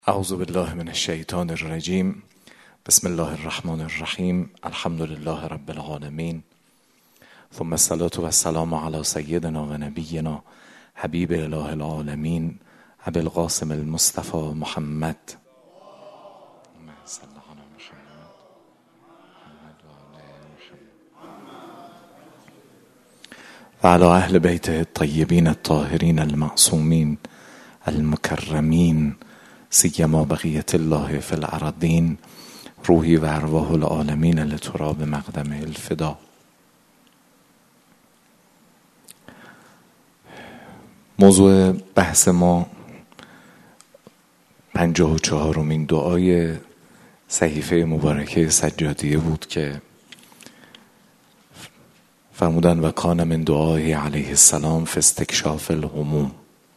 اعوذ بالله من الشیطان الرجیم. بسم الله الرحمن الرحیم. الحمد لله رب العالمین، ثم الصلاة و السلام علی سیدنا و نبینا حبیب اله العالمین ابی القاسم المصطفى محمد و علی اهل بیته الطیبین الطاهرین المعصومین المکرمین سیما بقیت الله فی الارضین روحی و ارواح العالمین لتراب مقدم الفدا. موضوع بحث ما 54مین دعای صحیفه مبارکه سجادیه بود که فرمودن و کان من دعای علیه السلام فی استکشاف الهموم.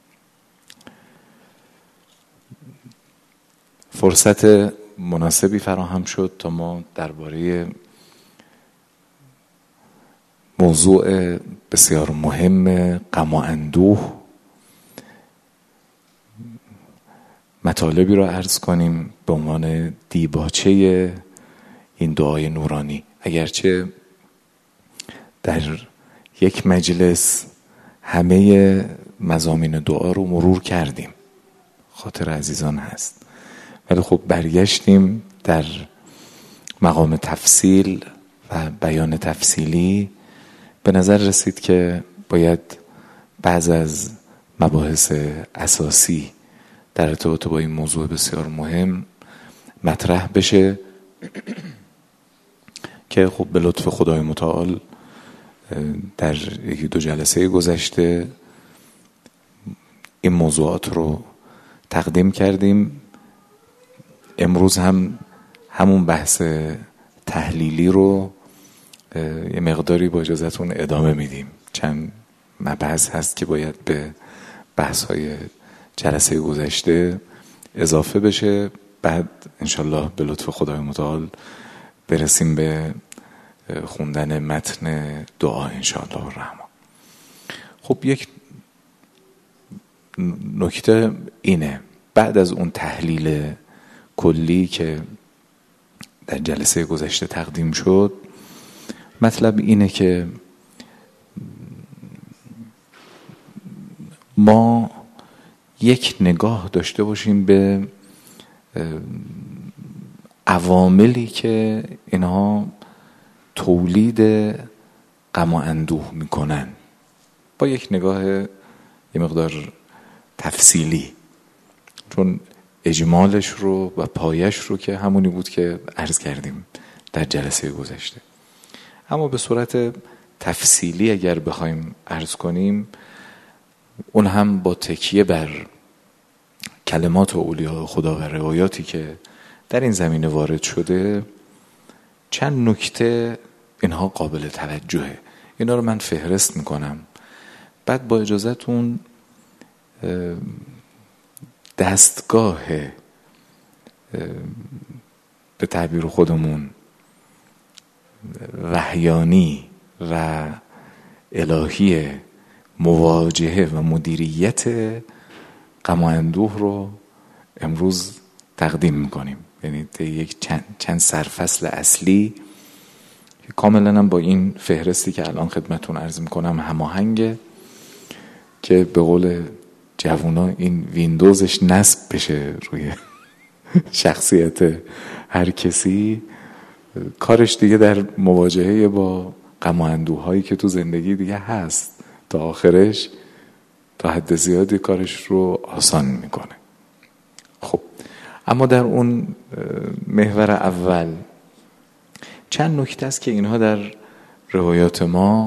فرصت مناسبی فراهم شد تا ما درباره موضوع بسیار مهم غم و اندوه مطالبی را عرض کنیم به عنوان دیباچه این دعای نورانی. اگرچه در یک مجلس همه مضامین دعا رو مرور کردیم، خاطر عزیزان هست، ولی خب برگشتیم در مقام تفصیل و بیان تفصیلی. به نظر رسید که باید بعض از مباحث اساسی در ارتباط با این موضوع بسیار مهم مطرح بشه که خب به لطف خدای متعال در یکی دو جلسه گذشته این موضوعات رو تقدیم کردیم. امروز هم همون بحث تحلیلی رو یه مقداری با اجازهتون ادامه میدیم. چند مبحث هست که باید به بحث‌های جلسه گذشته اضافه بشه. بعد انشالله به لطف خدای متعال برسیم به خوندن متن دعا انشالله الرحمن. خب یک نکته اینه، بعد از اون تحلیل کلی که در جلسه گذشته تقدیم شد، مطلب اینه که ما یک نگاه داشته باشیم به عواملی که اینها تولید غم و اندوه میکنن، با یک نگاه یه مقدار تفصیلی، چون اجمالش رو و پایش رو که همونی بود که عرض کردیم در جلسه گذشته. اما به صورت تفصیلی اگر بخوایم عرض کنیم، اون هم با تکیه بر کلمات اولیاء خدا و روایاتی که در این زمینه وارد شده، چند نکته اینها قابل توجهه. اینا رو من فهرست میکنم، بعد با اجازهتون دستگاه به تعبیر خودمون وحیانی و الهی مواجهه و مدیریت غم و اندوه رو امروز تقدیم میکنیم. یعنی یک چند سرفصل اصلی که کاملا هم با این فهرستی که الان خدمتون عرض میکنم هماهنگه، که به قول جوونا این ویندوزش نصب بشه روی شخصیت هر کسی. کارش دیگه در مواجهه با غم و اندوهایی که تو زندگی دیگه هست تا آخرش تا حد زیادی کارش رو آسان میکنه. خب اما در اون محور اول چند نکته است که اینها در روایات ما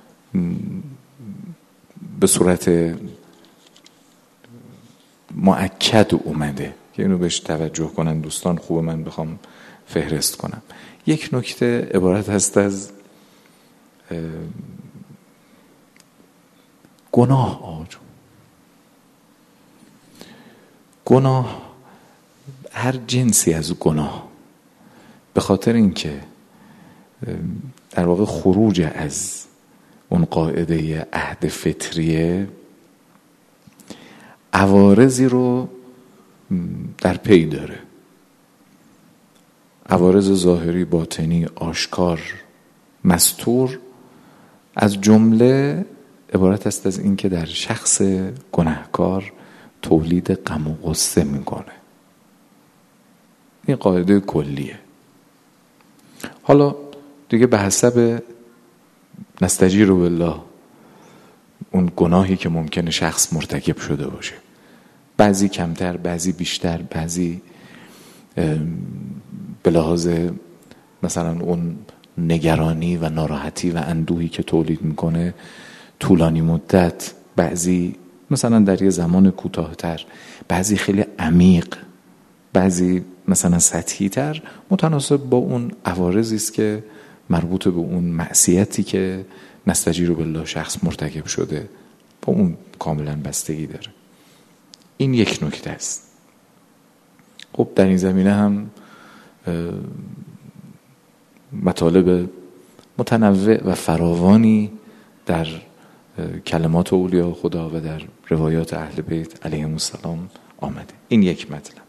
به صورت مؤکد اومده که اینو بهش توجه کنن دوستان. خوبه من بخوام فهرست کنم. یک نکته عبارت هست از گناه. گناه، هر جنسی از گناه، به خاطر اینکه در واقع خروج از اون قاعده عهد فطریه، عوارضی رو در پی داره. عوارض ظاهری، باطنی، آشکار، مستور، از جمله عبارت است از این که در شخص گناهکار تولید غم و غصه میکنه. این قاعده کلیه. حالا دیگه به حسب نستجیر بالله اون گناهی که ممکنه شخص مرتکب شده باشه، بعضی کمتر، بعضی بیشتر، بعضی به لحاظ مثلا اون نگرانی و ناراحتی و اندوهی که تولید میکنه طولانی مدت، بعضی مثلا در یه زمان کوتاه‌تر، بعضی خیلی عمیق، بعضی مثلا سطحی تر، متناسب با اون عوارضی است که مربوط به اون معصیتی که نستجیر بالله شخص مرتکب شده، با اون کاملا بستگی داره. این یک نکته است. خب در این زمینه هم مطالب متنوع و فراوانی در کلمات اولیاء خدا و در روایات اهل بیت علیهم السلام آمده. این یک مطلب.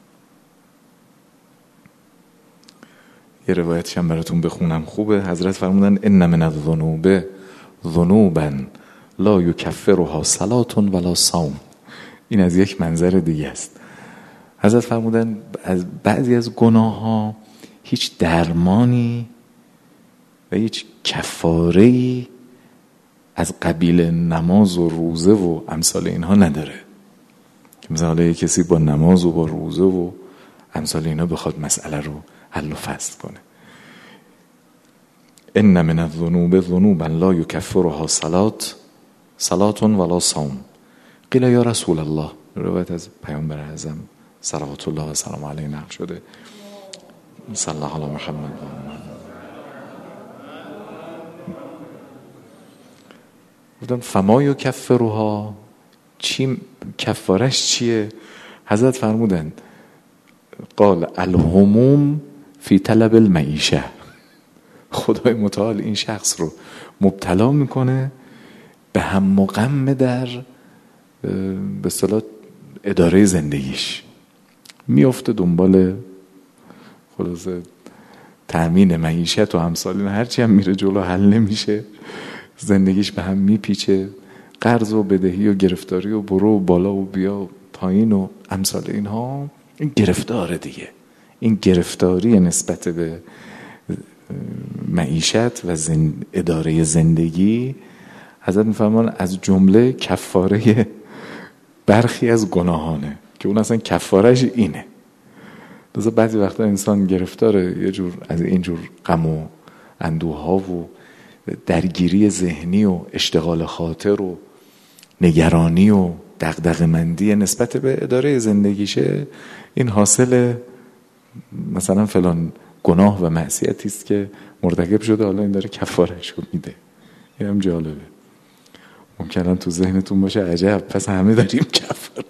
یه روایتش هم براتون بخونم، خوبه. حضرت فرمودن ان من الذنوب ذنوبا لا یکفرها صلاة ولا صوم. این از یک منظر دیگه است. حضرت فرمودن از بعضی از گناه ها هیچ درمانی و هیچ کفاره‌ای از قبیل نماز و روزه و امثال اینها نداره که مثلا یه کسی با نماز و با روزه و امثال اینها بخواد مسئله رو حل و فصل کنه. ان من الذنوب ذنوبا لا یکفرها صلاة ولا صوم. قیل یا رسول الله، روایت از پیامبر اعظم صلوات الله و سلام علیه نقل شده، صلی الله علی محمد. گفتم فما یکفرها، چی کفارش چیه؟ حضرت فرمودند قال الهموم فی طلب المعیشه. خدای متعال این شخص رو مبتلا میکنه به هم و غم در به اصطلاح اداره زندگیش، میفته دنبال خلاصه تأمین معیشت و همسالین، هرچی هم میره جلو حل نمیشه، زندگیش به هم میپیچه، قرض و بدهی و گرفتاری و برو و بالا و بیا پایین و امثال اینها. این گرفتاره دیگه، این گرفتاری نسبت به معیشت و اداره زندگی. حضرت میفرمان از جمله کفاره برخی از گناهانه که اون اصلا کفارش اینه. لذا بعضی وقتا انسان گرفتاره یه جور از اینجور غم و اندوها و درگیری ذهنی و اشتغال خاطر و نگرانی و دغدغه‌مندی نسبت به اداره زندگیشه. این حاصل مثلا فلان گناه و معصیتی است که مرتکب شده، حالا این داره کفارش رو میده. این هم جالبه. ممکنه تو ذهنتون باشه عجب پس همه داریم کفار.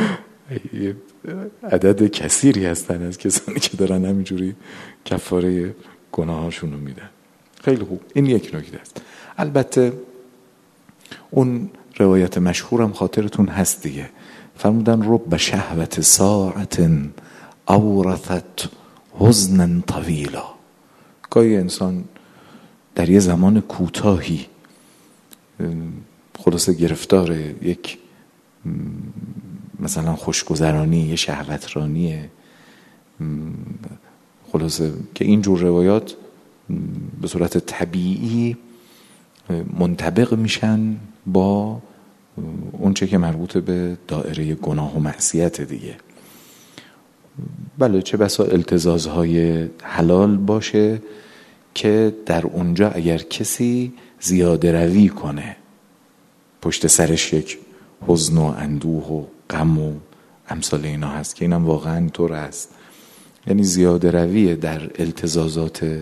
عدد کثیری هستن از کسانی که دارن همینجوری کفاره گناهاشون رو میدن. خیلی خوب. این یک نکته است. البته اون روایت مشهورم خاطرتون هست دیگه، فرمودن رب شهوت ساعت اورثت حزنا طویلا. گاهی انسان در یه زمان کوتاهی خلاصه گرفتار یک مثلا خوشگذرانی، یه شهوترانی خلاصه که اینجور روایات به صورت طبیعی منطبق میشن با اون چه که مربوط به دایره گناه و معصیت دیگه. بله، چه بسا التزازهای حلال باشه که در اونجا اگر کسی زیاده روی کنه، پشت سرش یک حزن و اندوه و غم و امثال اینا هست که اینم واقعا طور است. یعنی زیاده روی در التزازات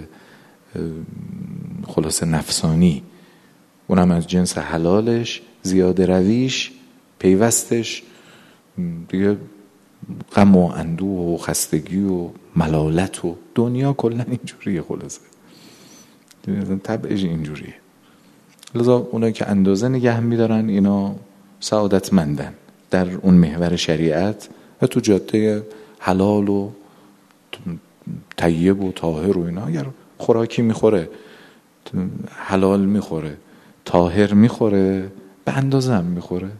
خلاص نفسانی، اونم از جنس حلالش، زیاده رویش پیوستش دیگه غم و اندوه و خستگی و ملالت و دنیا کلا اینجوریه. خلاصه طبعش اینجوریه. لذا اونایی که اندازه نگه میدارن اینا سعادتمندن در اون محور شریعت و تو جاده حلال و طیب و طاهر و اینا، اگر خوراکی میخوره، حلال میخوره، طاهر میخوره، به اندازه هم میخوره،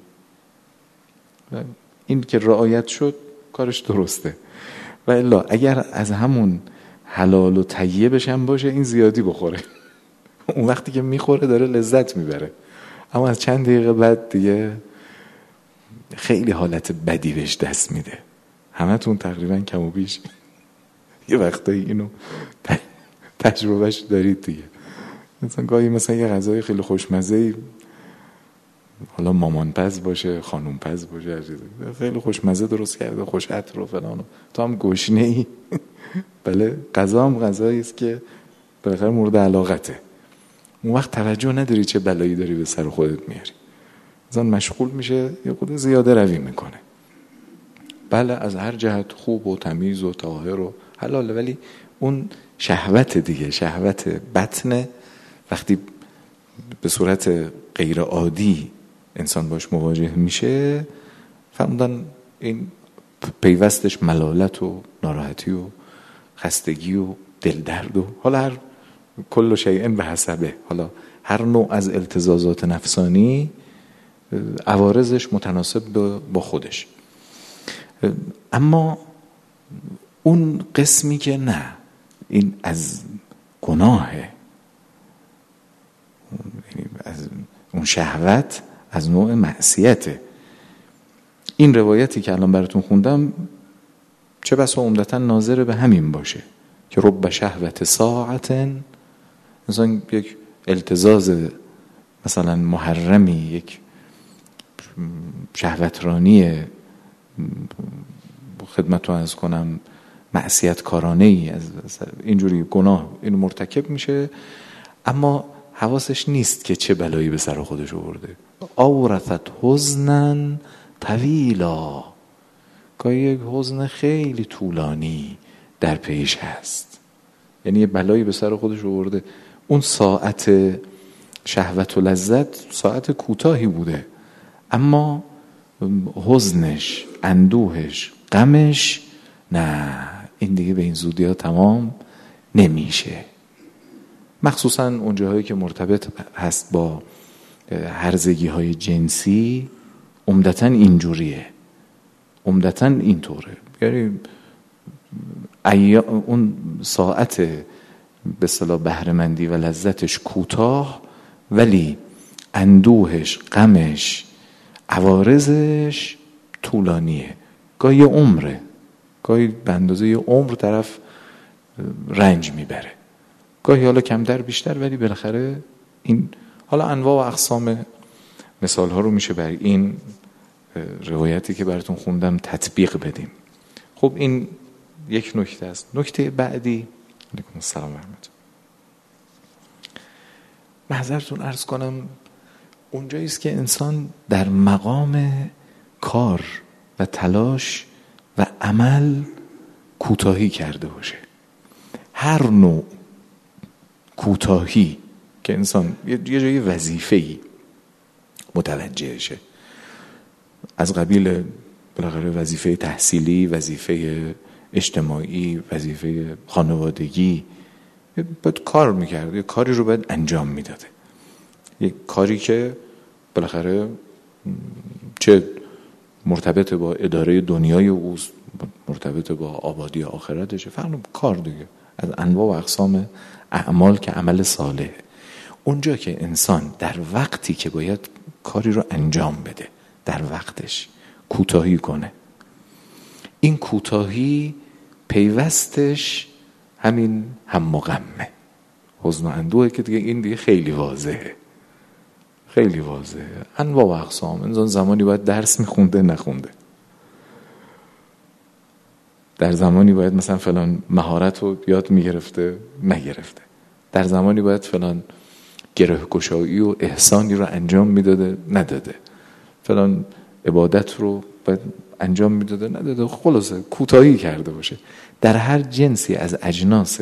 این که رعایت شد کارش درسته. و الا اگر از همون حلال و طیبش هم باشه این زیادی بخوره اون وقتی که میخوره داره لذت میبره، اما از چند دقیقه بعد دیگه خیلی حالت بدی بهش دست میده. همتون تقریبا کم و بیش یه وقتایی اینو تجربهش دارید دیگه. مثلا گاهی مثلا یه غذای خیلی خوشمزه، حالا مامان پز باشه، خانوم پز باشه، خیلی خوشمزه درست کرده، خوش عطر و فلان، تو هم گشنه ای بله، غذا هم غذایی است که بالاخره مورد علاقته، اون وقت توجه نداری چه بلایی داری به سر خودت میاری، مثلا مشغول میشه یا خود زیاده روی میکنه. بله از هر جهت خوب و تمیز و طاهر و حلاله، ولی اون شهوت دیگه، شهوت بطنه، وقتی به صورت غیر عادی انسان باش مواجه میشه فهمدن این پیوستش ملالت و ناراحتی و خستگی و دلدرد و حالا هر کل شیء به حسبه، حالا هر نوع از التزازات نفسانی عوارضش متناسب با خودش. اما اون قسمی که نه، این از گناهه، از اون شهوت از نوع معصیته. این روایتی که الان براتون خوندم چه بسا عمدتاً ناظر به همین باشه که رب شهوت ساعت، مثلا یک التزاز مثلا محرمی، یک شهوترانی خدمت رو عرض کنم معصیت کارانه ای، از اینجوری گناه این مرتکب میشه اما حواسش نیست که چه بلایی به سر خودش آورده. اورثت حزنا طویلا، که یک حزن خیلی طولانی در پیش هست، یعنی یه بلایی به سر خودش آورده. اون ساعت شهوت و لذت ساعت کوتاهی بوده، اما حزنش، اندوهش، غمش نه، این دیگه به این زودی ها تمام نمیشه. مخصوصا اون جاهایی که مرتبط هست با هرزگی های جنسی عمدتاً اینجوریه، عمدتاً اینطوره، یعنی اون ساعت به اصطلاح بهره‌مندی و لذتش کوتاه، ولی اندوهش، غمش، عوارضش طولانیه، گاهی عمره، گاهی به اندازه یه عمر طرف رنج میبره، گاهی حالا کمتر بیشتر، ولی بالاخره این حالا انواع و اقسام مثال ها رو میشه بر این روایتی که براتون خوندم تطبیق بدیم. خب این یک نکته است. نکته بعدی، علیکم السلام و رحمت، معذرتون عرض کنم، اونجایی است که انسان در مقام کار و تلاش و عمل کوتاهی کرده باشه. هر نوع کوتاهی که انسان یه جای وظیفه‌ای متوجه شه، از قبیل بالاخره وظیفه تحصیلی، وظیفه اجتماعی، وظیفه خانوادگی، باید کار میکرد، یه کاری رو باید انجام میداده، یه کاری که بالاخره چه مرتبط با اداره دنیای اوست، مرتبط با آبادی آخرتشه، فهم کار دیگه، از انواع و اقسام اعمال که عمل صالح. اونجا که انسان در وقتی که باید کاری رو انجام بده در وقتش کوتاهی کنه، این کوتاهی پیوستش همین هم و غمه، حزن و اندوه، که دیگه این دیگه خیلی واضحه، خیلی واضحه، انواع و اقسام. انسان زمانی باید درس میخونده نخونده، در زمانی باید مثلا فلان مهارت رو یاد میگرفته نگرفته، در زمانی باید فلان گره‌گشایی و احسانی رو انجام میداده نداده، فلان عبادت رو باید انجام میداده نداده، خلاصه کوتاهی کرده باشه در هر جنسی از اجناس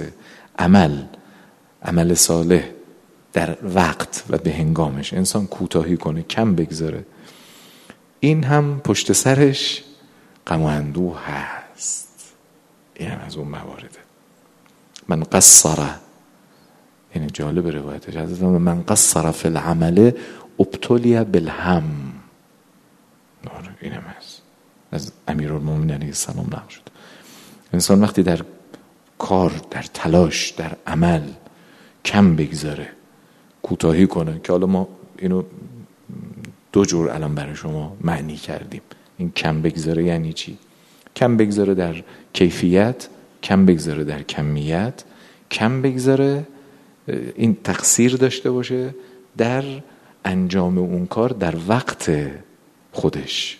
عمل صالح، در وقت و به هنگامش انسان کوتاهی کنه، کم بگذاره، این هم پشت سرش غم و اندوه هست. این هم از اون موارده. من قصر، این جالب روایتش، حضرت من قصر فی العمل ابتلی بالهم. این هم هست از امیرالمومنین علیه السلام نقل شد. انسان وقتی در کار، در تلاش، در عمل کم بگذاره، کوتاهی کنه، که حالا ما اینو دو جور الان برای شما معنی کردیم. این کم بگذاره یعنی چی؟ کم بگذاره در کیفیت، کم بگذاره در کمیت، کم بگذاره این تقصیر داشته باشه در انجام اون کار در وقت خودش.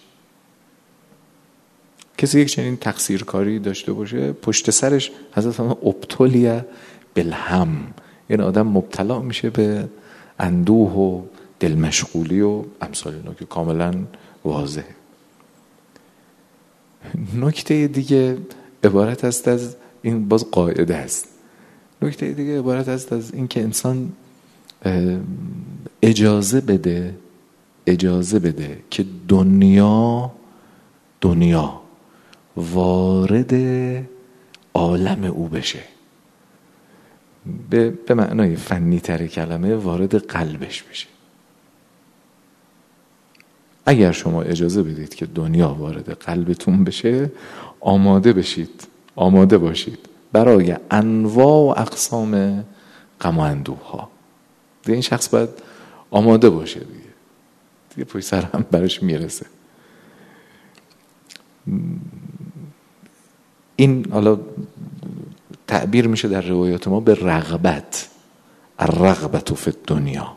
کسی یک چنین تقصیر کاری داشته باشه، پشت سرش حضرت ابتلیه بالهم، این آدم مبتلا میشه به اندوه و دل مشغولی و امثال اینا که کاملا واضحه. نکته دیگه عبارت است از این، باز قاعده است، نکته دیگه عبارت است از این که انسان اجازه بده که دنیا وارد عالم او بشه. به معنای فنی تر کلمه وارد قلبش بشه. اگر شما اجازه بدید که دنیا وارد قلبتون بشه، آماده باشید برای انواع و اقسام غم و اندوه ها. این شخص باید آماده باشه دیگه پشت سر هم براش میرسه. این حالا تعبیر میشه در روایات ما به رغبت، الرغبت فی الدنیا،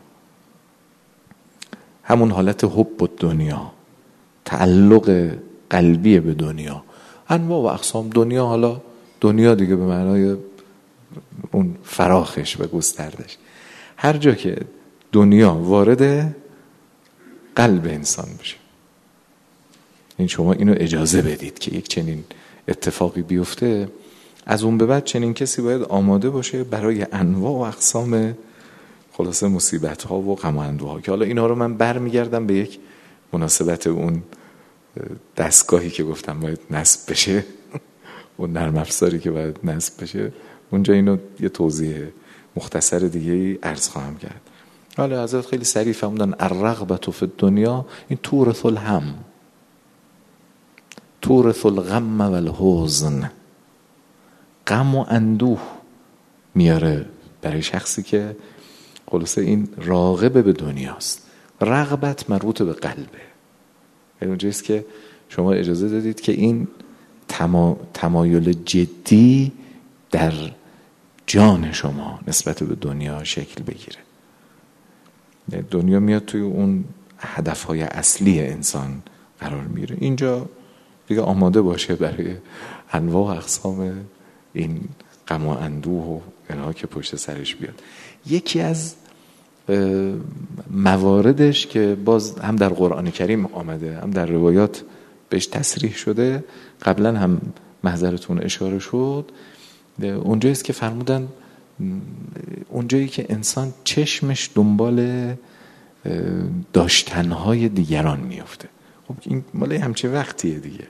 همون حالت حب الدنیا، تعلق قلبی به دنیا، انواع و اقسام دنیا. حالا دنیا دیگه به معنای اون فراخش و گستردش، هر جا که دنیا وارد قلب انسان بشه. این شما اینو اجازه بدید که یک چنین اتفاقی بیفته. از اون به بعد چنین کسی باید آماده باشه برای انواع و اقسام خلاصه مصیبت ها و غم و اندوه ها، که حالا اینا رو من برمیگردم به یک مناسبت اون دستگاهی که گفتم باید نصب بشه، اون نرم افزاری که باید نصب بشه، اونجا اینو یه توضیح مختصر دیگه عرض خواهم کرد. حالا حضرت خیلی سریع فرمودن الرغبت فی الدنیا، این تورث الهم، تورث الغم و الحزن، غم و اندوه میاره برای شخصی که خلاصه این راغب به دنیاست. رغبت مربوط به قلبه، یعنی اونجاییست که شما اجازه دادید که این تمایل جدی در جان شما نسبت به دنیا شکل بگیره. دنیا میاد توی اون هدفهای اصلی انسان قرار میگیره. اینجا دیگه آماده باشه برای انواع و اقسام این غم و اندوه و اینها که پشت سرش بیاد. یکی از مواردش که باز هم در قرآن کریم آمده، هم در روایات بهش تصریح شده، قبلا هم محضرتون اشاره شد، اونجاییست که فرمودن اونجایی که انسان چشمش دنبال داشتنهای دیگران میفته. خب این مال همچه وقتیه دیگه.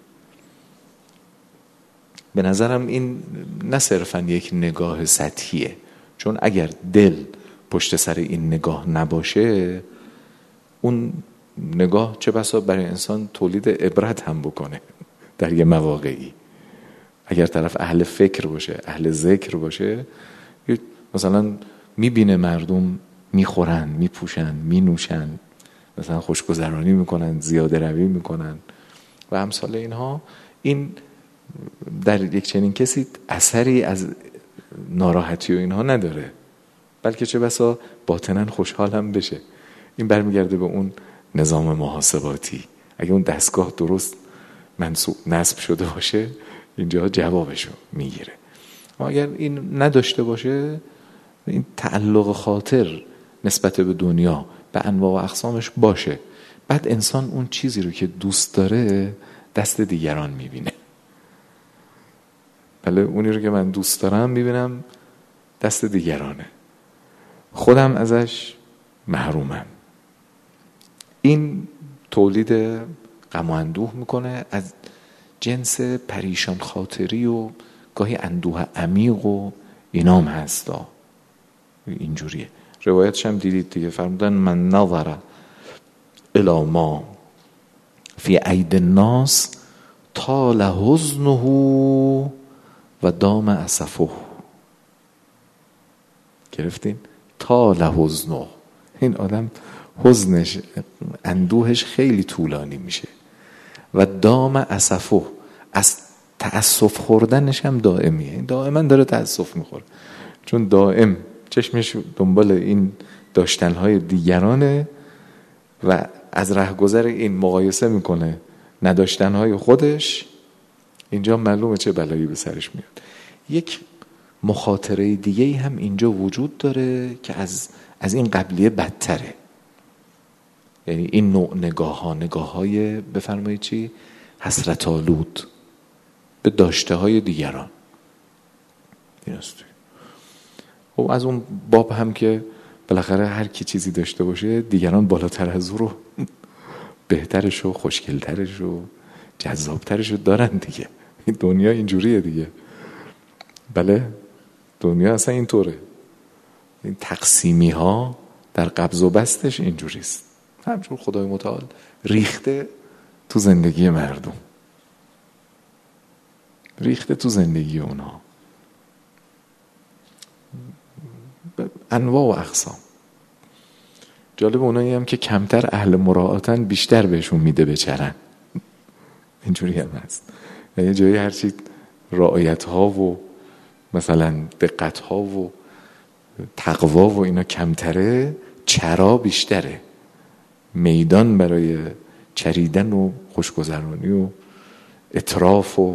به نظرم این نه صرفا یک نگاه سطحیه، چون اگر دل پشت سر این نگاه نباشه، اون نگاه چه بسا برای انسان تولید عبرت هم بکنه در یه مواقعی. اگر طرف اهل فکر باشه، اهل ذکر باشه، مثلا میبینه مردم میخورن، میپوشن، مینوشن، مثلا خوشگذرانی میکنن، زیاده روی میکنن و امثال اینها، این در یک چنین کسی اثری از ناراحتی و اینها نداره، بلکه چه بسا باطناً خوشحال هم بشه. این برمیگرده به اون نظام محاسباتی. اگه اون دستگاه درست نصب شده باشه، اینجا جوابشو میگیره. اما اگر این نداشته باشه، این تعلق خاطر نسبت به دنیا به انواع و اقسامش باشه، بعد انسان اون چیزی رو که دوست داره دست دیگران میبینه. بله، اونی رو که من دوست دارم میبینم دست دیگرانه، خودم ازش محرومم. این تولید غم و اندوه میکنه، از جنس پریشان خاطری و گاهی اندوه عمیق و اینام هستا. اینجوریه. روایتش هم دیدید دیگه، فرمودن من نظر الی ما فی عید الناس طال حزنه و دام اسفه. گرفتین؟ طال حزنه، این آدم حزنش، اندوهش خیلی طولانی میشه. و دام اسفه، از تأسف خوردنش هم دائمیه، این دائما داره تأسف میخوره، چون دائم چشمش دنبال این داشتنهای دیگرانه و از رهگذر این مقایسه میکنه نداشتنهای خودش. اینجا معلومه چه بلایی به سرش میاد. یک مخاطره دیگه هم اینجا وجود داره که از این قبلیه بدتره. یعنی این نوع نگاه های بفرمایید چی؟ حسرت آلود به داشته های دیگران. این است. خب از اون باب هم که بالاخره هر کی چیزی داشته باشه دیگران بالاتر از او رو بهترش و خوشگلترش و جذابترش رو دارن دیگه. این دنیا اینجوریه دیگه. بله دنیا اصلا اینطوره. این تقسیمی ها در قبض و بستش اینجوریست. همچون خدای متعال ریخته تو زندگی مردم، ریخته تو زندگی اونها، انواع و اقسام. جالب اونایی هم که کمتر اهل مراعاتن بیشتر بهشون میده بچرن. اینجوری هم هست. یه جایی هرچی رعایت ها و مثلا دقت ها و تقوا و اینا کمتره، چرا بیشتره. میدان برای چریدن و خوشگذرانی و اطراف و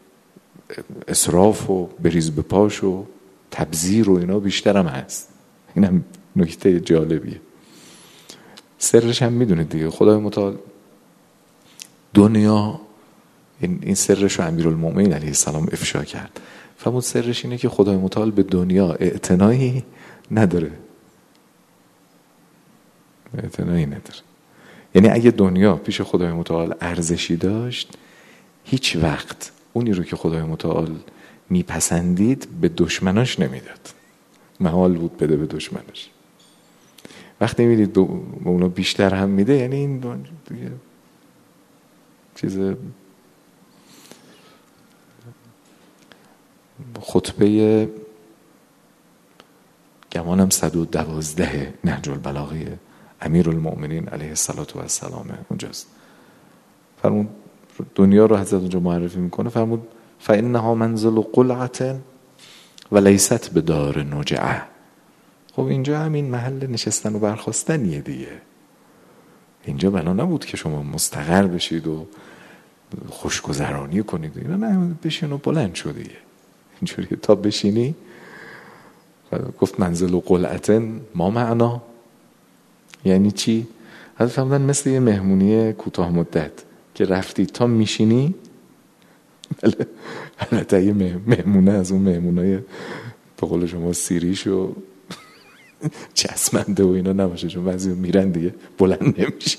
اسراف و بریز به پاش و تبذیر و اینا بیشتر هم هست. این هم نکته جالبیه. سرش هم میدونید دیگه، خدای متعال دنیا این سرش رو امیرالمومنین علیه السلام افشا کرد. فرمود سرش اینه که خدای متعال به دنیا اعتنایی نداره. اعتنایی نداره. یعنی اگه دنیا پیش خدای متعال ارزشی داشت، هیچ وقت اونی رو که خدای متعال میپسندید به دشمناش نمیداد. محال بود بده به دشمناش. وقتی میدید اونو بیشتر هم میده، یعنی این دیگه چیز. خطبه گمانم 112 نهج البلاغه امیرالمومنین علیه السلام اونجاست. فرمود دنیا رو حضرت اونجا معرفی میکنه، فرمود فانها منزل قلعه و لیست بدار نجعه. خب اینجا همین محل نشستن و برخاستنیه دیگه. اینجا بنا نبود که شما مستقر بشید و خوشگذرانی کنید. اینا نه، بشین و بلند شو دیگه. اینجوری تا بشینی. گفت منزل قلعتن ما معنا یعنی چی؟ حضرت فرمودن مثل یه مهمونی کوتاه مدت که رفتی تا میشینی. بله البته یه مهمونه از اون مهمونای به قول شما سیریش و چسبنده و اینا نباشه، چون بعضی میرن دیگه بلند نمیشن.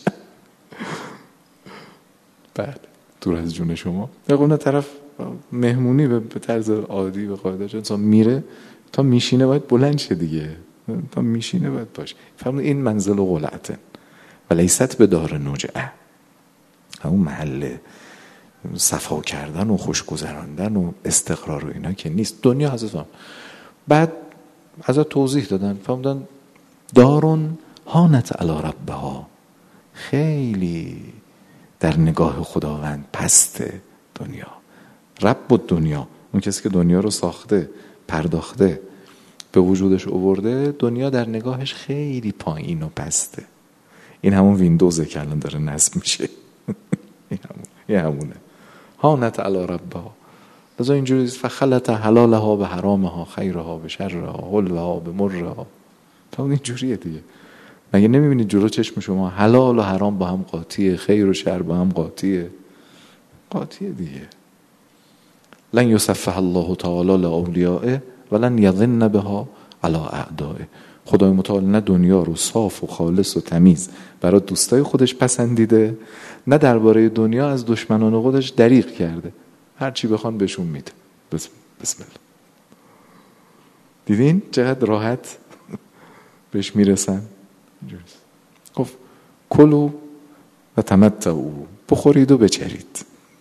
بله دور از جون شما. اون طرف مهمونی به طرز عادی به قاعده چون میره تا میشینه باید بلند شه دیگه. تا میشینه باید باشه. فرمود این منزل قلعتن و لیست به دار نجعه، همون محل صفا کردن و خوشگذراندن و استقرار و اینا که نیست. دنیا حضرت بعد حضرت توضیح دادن، فرمودن دارون هانت علی ربها، خیلی در نگاه خداوند پسته دنیا. رب و دنیا، اون کسی که دنیا رو ساخته، پرداخته، به وجودش آورده، دنیا در نگاهش خیلی پایین و پسته. این همون ویندوزه که الان داره نصب میشه. این همونه. هانت علی ربها، لذا اینجوری فخلت حلالها به حرامها، خیرها به شرها، حلوها به مرها. تا اون اینجوریه دیگه. مگه نمیبینید جلو چشم شما حلال و حرام با هم قاطیه، خیر و شر با هم قاطیه دیگه. لن یصفح الله تعالی لاولیائه ولن یظن بها علی اعدائه. خدای متعال نه دنیا رو صاف و خالص و تمیز برای دوستای خودش پسندیده، نه درباره دنیا از دشمنان خودش دریغ کرده. هر چی بخوان بهشون میده. بسم الله. دیدین چقدر راحت بهش میرسن؟ گفت کلوا و تمتعوا، بخورید و بچرید.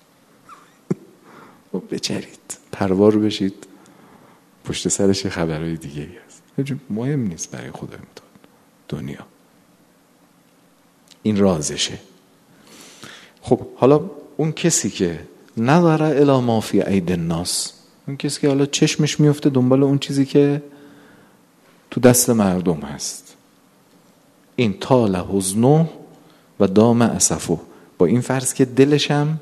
بچرید، پروار بشید، پشت سرش خبرهای دیگه ای هست، مهم نیست برای خدای متعال دنیا. این رازشه. خب حالا اون کسی که نظر الی ما فی اید الناس، اون کسی که حالا چشمش میفته دنبال اون چیزی که تو دست مردم هست، این طال حزنه و دام اسفه، با این فرض که دلشم،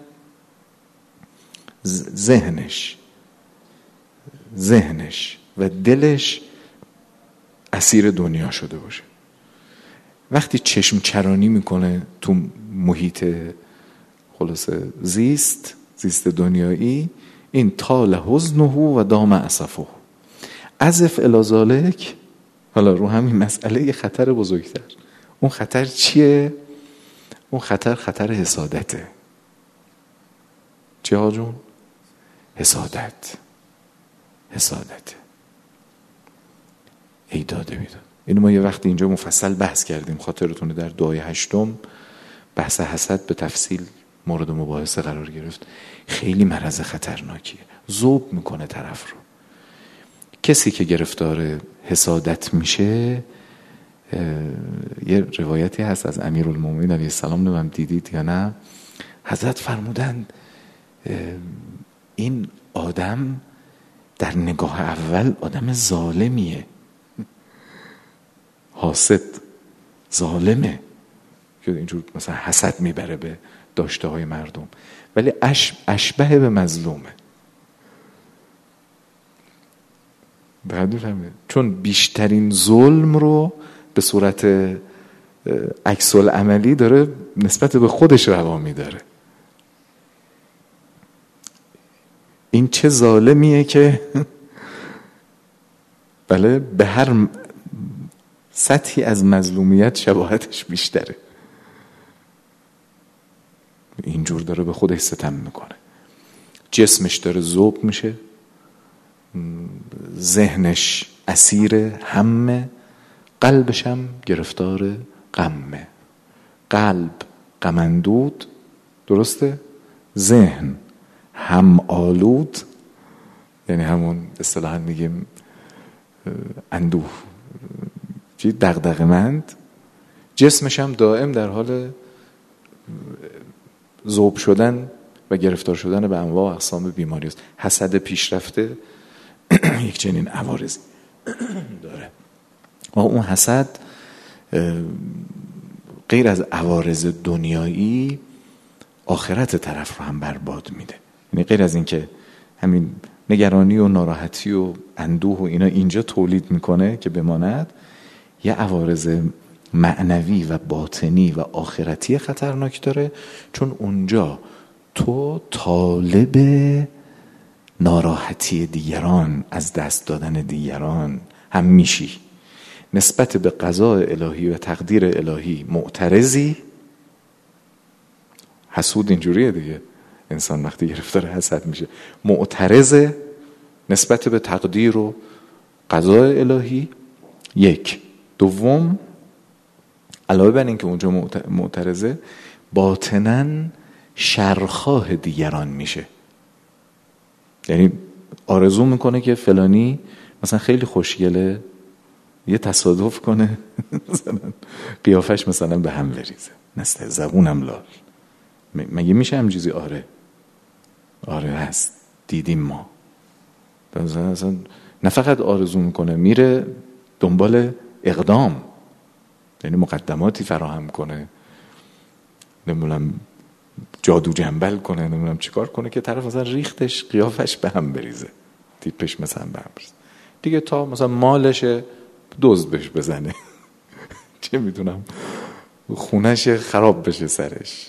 ذهنش و دلش اسیر دنیا شده باشه. وقتی چشم چرانی میکنه تو محیط خلاصه زیست دنیایی، این طال حزنه و دام اسفه. عزف الی ذالک، حالا رو همین مسئله یه خطر بزرگتر. اون خطر چیه؟ اون خطر حسادته. چه ها جون؟ حسادت. ای داده بیداد. اینو ما یه وقت اینجا مفصل بحث کردیم، خاطرتونه در دعای 8 بحث حسد به تفصیل مورد مباحثه قرار گرفت. خیلی مرض خطرناکیه، ذوب میکنه طرف رو. کسی که گرفتار حسادت میشه، یه روایتی هست از امیرالمومنین علیه السلام، نمیدونم دیدید یا نه، حضرت فرمودن این آدم در نگاه اول آدم ظالمیه، حاسد ظالمه که اینجور مثلا حسد میبره به داشته های مردم، ولی اشبه به مظلومه. چون بیشترین ظلم رو به صورت عکس العملی داره نسبت به خودش روا میداره. این چه ظالمیه که بله به هر سطحی از مظلومیت شباهتش بیشتره. اینجور داره به خودش ستم میکنه، جسمش داره ذوب میشه، ذهنش اسیر همه، قلبش هم گرفتار غمه. قلب غم‌اندود، درسته؟ ذهن هم آلود، یعنی همون اصطلاحاً میگیم اندوه، دغدغه‌مند. جسمش هم دائم در حال ذوب شدن و گرفتار شدن به انواع و اقسام بیماری است. حسد پیشرفته یک چنین عوارضی داره. و اون حسد غیر از عوارض دنیایی آخرت طرف رو هم برباد میده. یعنی غیر از این که همین نگرانی و ناراحتی و اندوه و اینا اینجا تولید میکنه که بماند، یه عوارض معنوی و باطنی و آخرتی خطرناک داره، چون اونجا تو طالب ناراحتی دیگران، از دست دادن دیگران هم میشی. نسبت به قضاء الهی و تقدیر الهی معترضی. حسود اینجوریه دیگه، انسان وقتی گرفتار حسد میشه معترضه نسبت به تقدیر و قضاء الهی. یک. دوم، علاوه بر این که اونجا معترضه، باطناً شرخواه دیگران میشه. یعنی آرزو میکنه که فلانی مثلا خیلی خوشگله، یه تصادف کنه مثلا قیافش مثلا به هم بریزه، نسته زبونم لال. مگه میشه هم چیزی؟ آره هست، دیدیم ما. مثلا نه فقط آرزو میکنه، میره دنبال اقدام، یعنی مقدماتی فراهم کنه، نمیدونم جادو جنبل کنه، نمیدونم چیکار کنه که طرف مثلا ریختش قیافش به هم بریزه، تیپش مثلا به هم بریزه دیگه، تا مثلا مالش دزد بهش بزنه چه میدونم خونش خراب بشه، سرش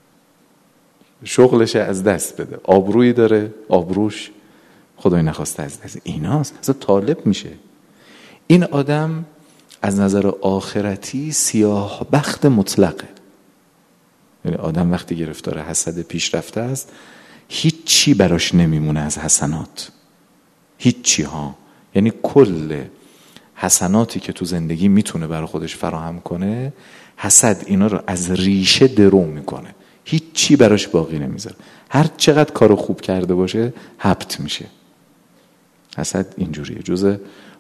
شغلش از دست بده، آبرویی داره آبروش خدای نخواسته از دست، ایناست اصلا طالب میشه. این آدم از نظر آخرتی سیاه بخت مطلقه. یعنی آدم وقتی گرفتار حسد پیشرفته است، هیچی براش نمیمونه از حسنات. هیچی ها. یعنی کل حسناتی که تو زندگی میتونه برای خودش فراهم کنه، حسد اینا رو از ریشه درو میکنه، هیچی براش باقی نمیذاره. هر چقدر کارو خوب کرده باشه هبط میشه. حسد اینجوریه، جزء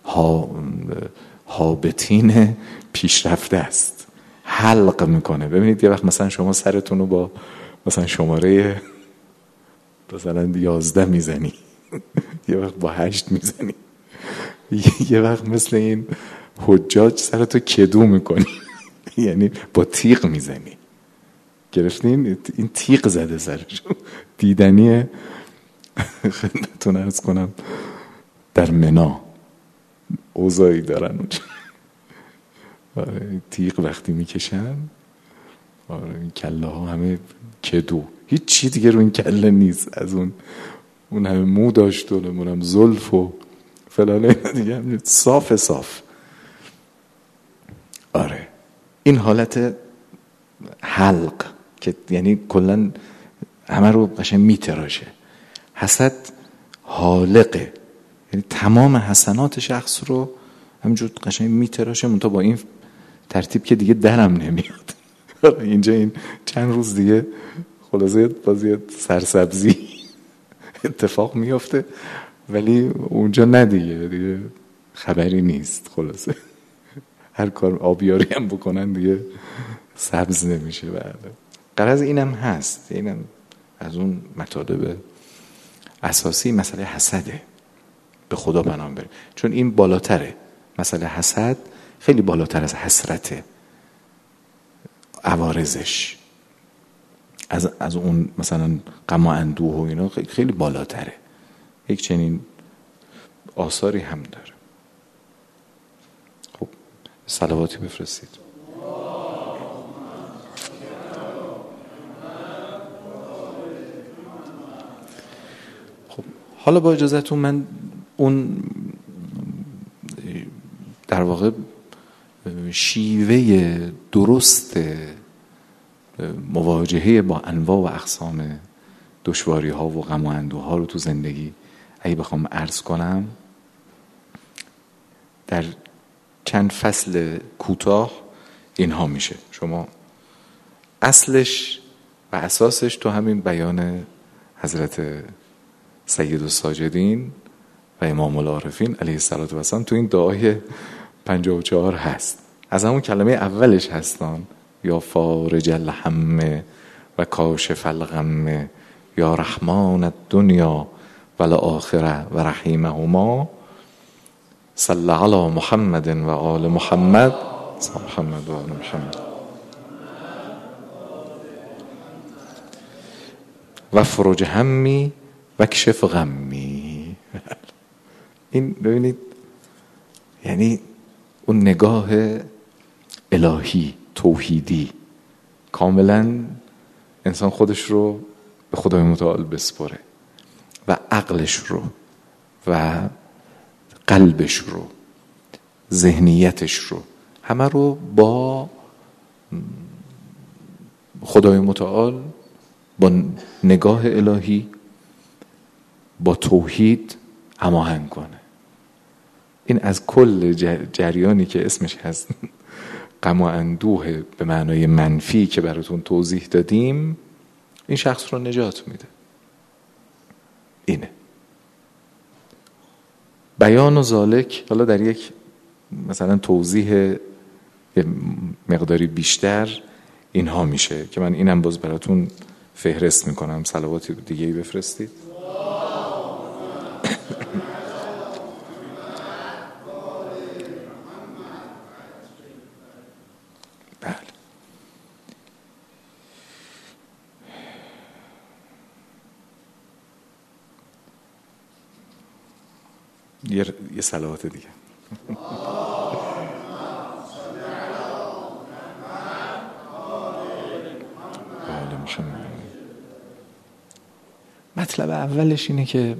هابطین پیشرفته است. حلق میکنه. ببینید یه وقت مثلا شما سرتون رو با مثلا شماره مثلا 11 میزنی، یه وقت با 8 میزنی، یه وقت مثل این حجاج سرتو کدو میکنی، یعنی با تیغ میزنی. گرفتین؟ این تیغ زده سرش. دیدنیه. خدمتتون عرض کنم در منا اوضاعی دارن اونجا، تیغ وقتی میکشن، این کله ها همه کدو، هیچ چی دیگه رو این کله نیست، از اون همه مو داشت و نمونم زلف و فلانه دیگه، صاف. آره، این حالت حلق که یعنی کلن همه رو قشنگ میتراشه. حسد حالقه، یعنی تمام حسنات شخص رو همینجور قشنگ میتراشه، منتها با این ترتیب که دیگه درم نمیاد. اینجا این چند روز دیگه خلاصه بازی سرسبزی اتفاق میفته، ولی اونجا نه دیگه خبری نیست. خلاصه هر کار آبیاری هم بکنن دیگه سبز نمیشه. بعد غرض اینم هست، اینم از اون مطالب اساسی مسئله حسده. به خدا پناه بریم، چون این بالاتره. مسئله حسد خیلی بالاتر از حسرته، عوارضش از اون مثلا غم و اندوه و اینا خیلی بالاتره. یک چنین آثاری هم داره. خب صلواتی بفرستید. خب حالا با اجازهتون من اون در واقع شیوه درست مواجهه با انواع و اقسام دشواری ها و غم و اندوه ها رو تو زندگی اگه بخوام عرض کنم، در چند فصل کوتاه اینها میشه. شما اصلش و اساسش تو همین بیان حضرت سید الساجدین و امام العارفین علیه السلام تو این دعای 54 هست. از همون کلمه اولش هستن، یا فارج الهم و کاشف الغم یا رحمان الدنیا و الاخره و رحیمهما صلی علی محمد و آل محمد محمد و آل محمد و فرج همی و کشف غمی. این ببینید یعنی اون نگاه الهی توحیدی، کاملا انسان خودش رو به خدای متعال بسپره و عقلش رو و قلبش رو، ذهنیتش رو، همه رو با خدای متعال، با نگاه الهی، با توحید هماهنگ کنه. این از کل جریانی که اسمش هست غم و اندوه به معنای منفی که براتون توضیح دادیم، این شخص رو نجات میده. اینه بیان و ذالک. حالا در یک مثلا توضیح مقداری بیشتر اینها میشه که من اینم باز براتون فهرست میکنم. صلواتی دیگه ای بفرستید. بله. یه صلوات دیگه. مطلب اولش اینه که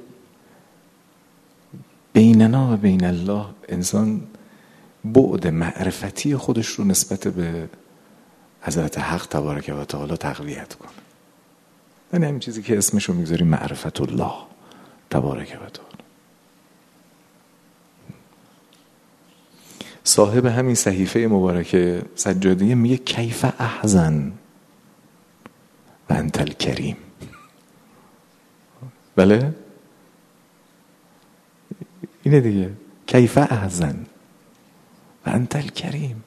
بیننا و بین الله انسان بعد معرفتی خودش رو نسبت به حضرت حق تبارک و تعالی تقویت کنه. یعنی همین چیزی که اسمشو میگذاریم معرفت الله تبارک و تعالی. صاحب همین صحیفه مبارکه سجادیه میگه کیف احزن و انت الکریم. بله اینه دیگه، کیف احزن و انت الکریم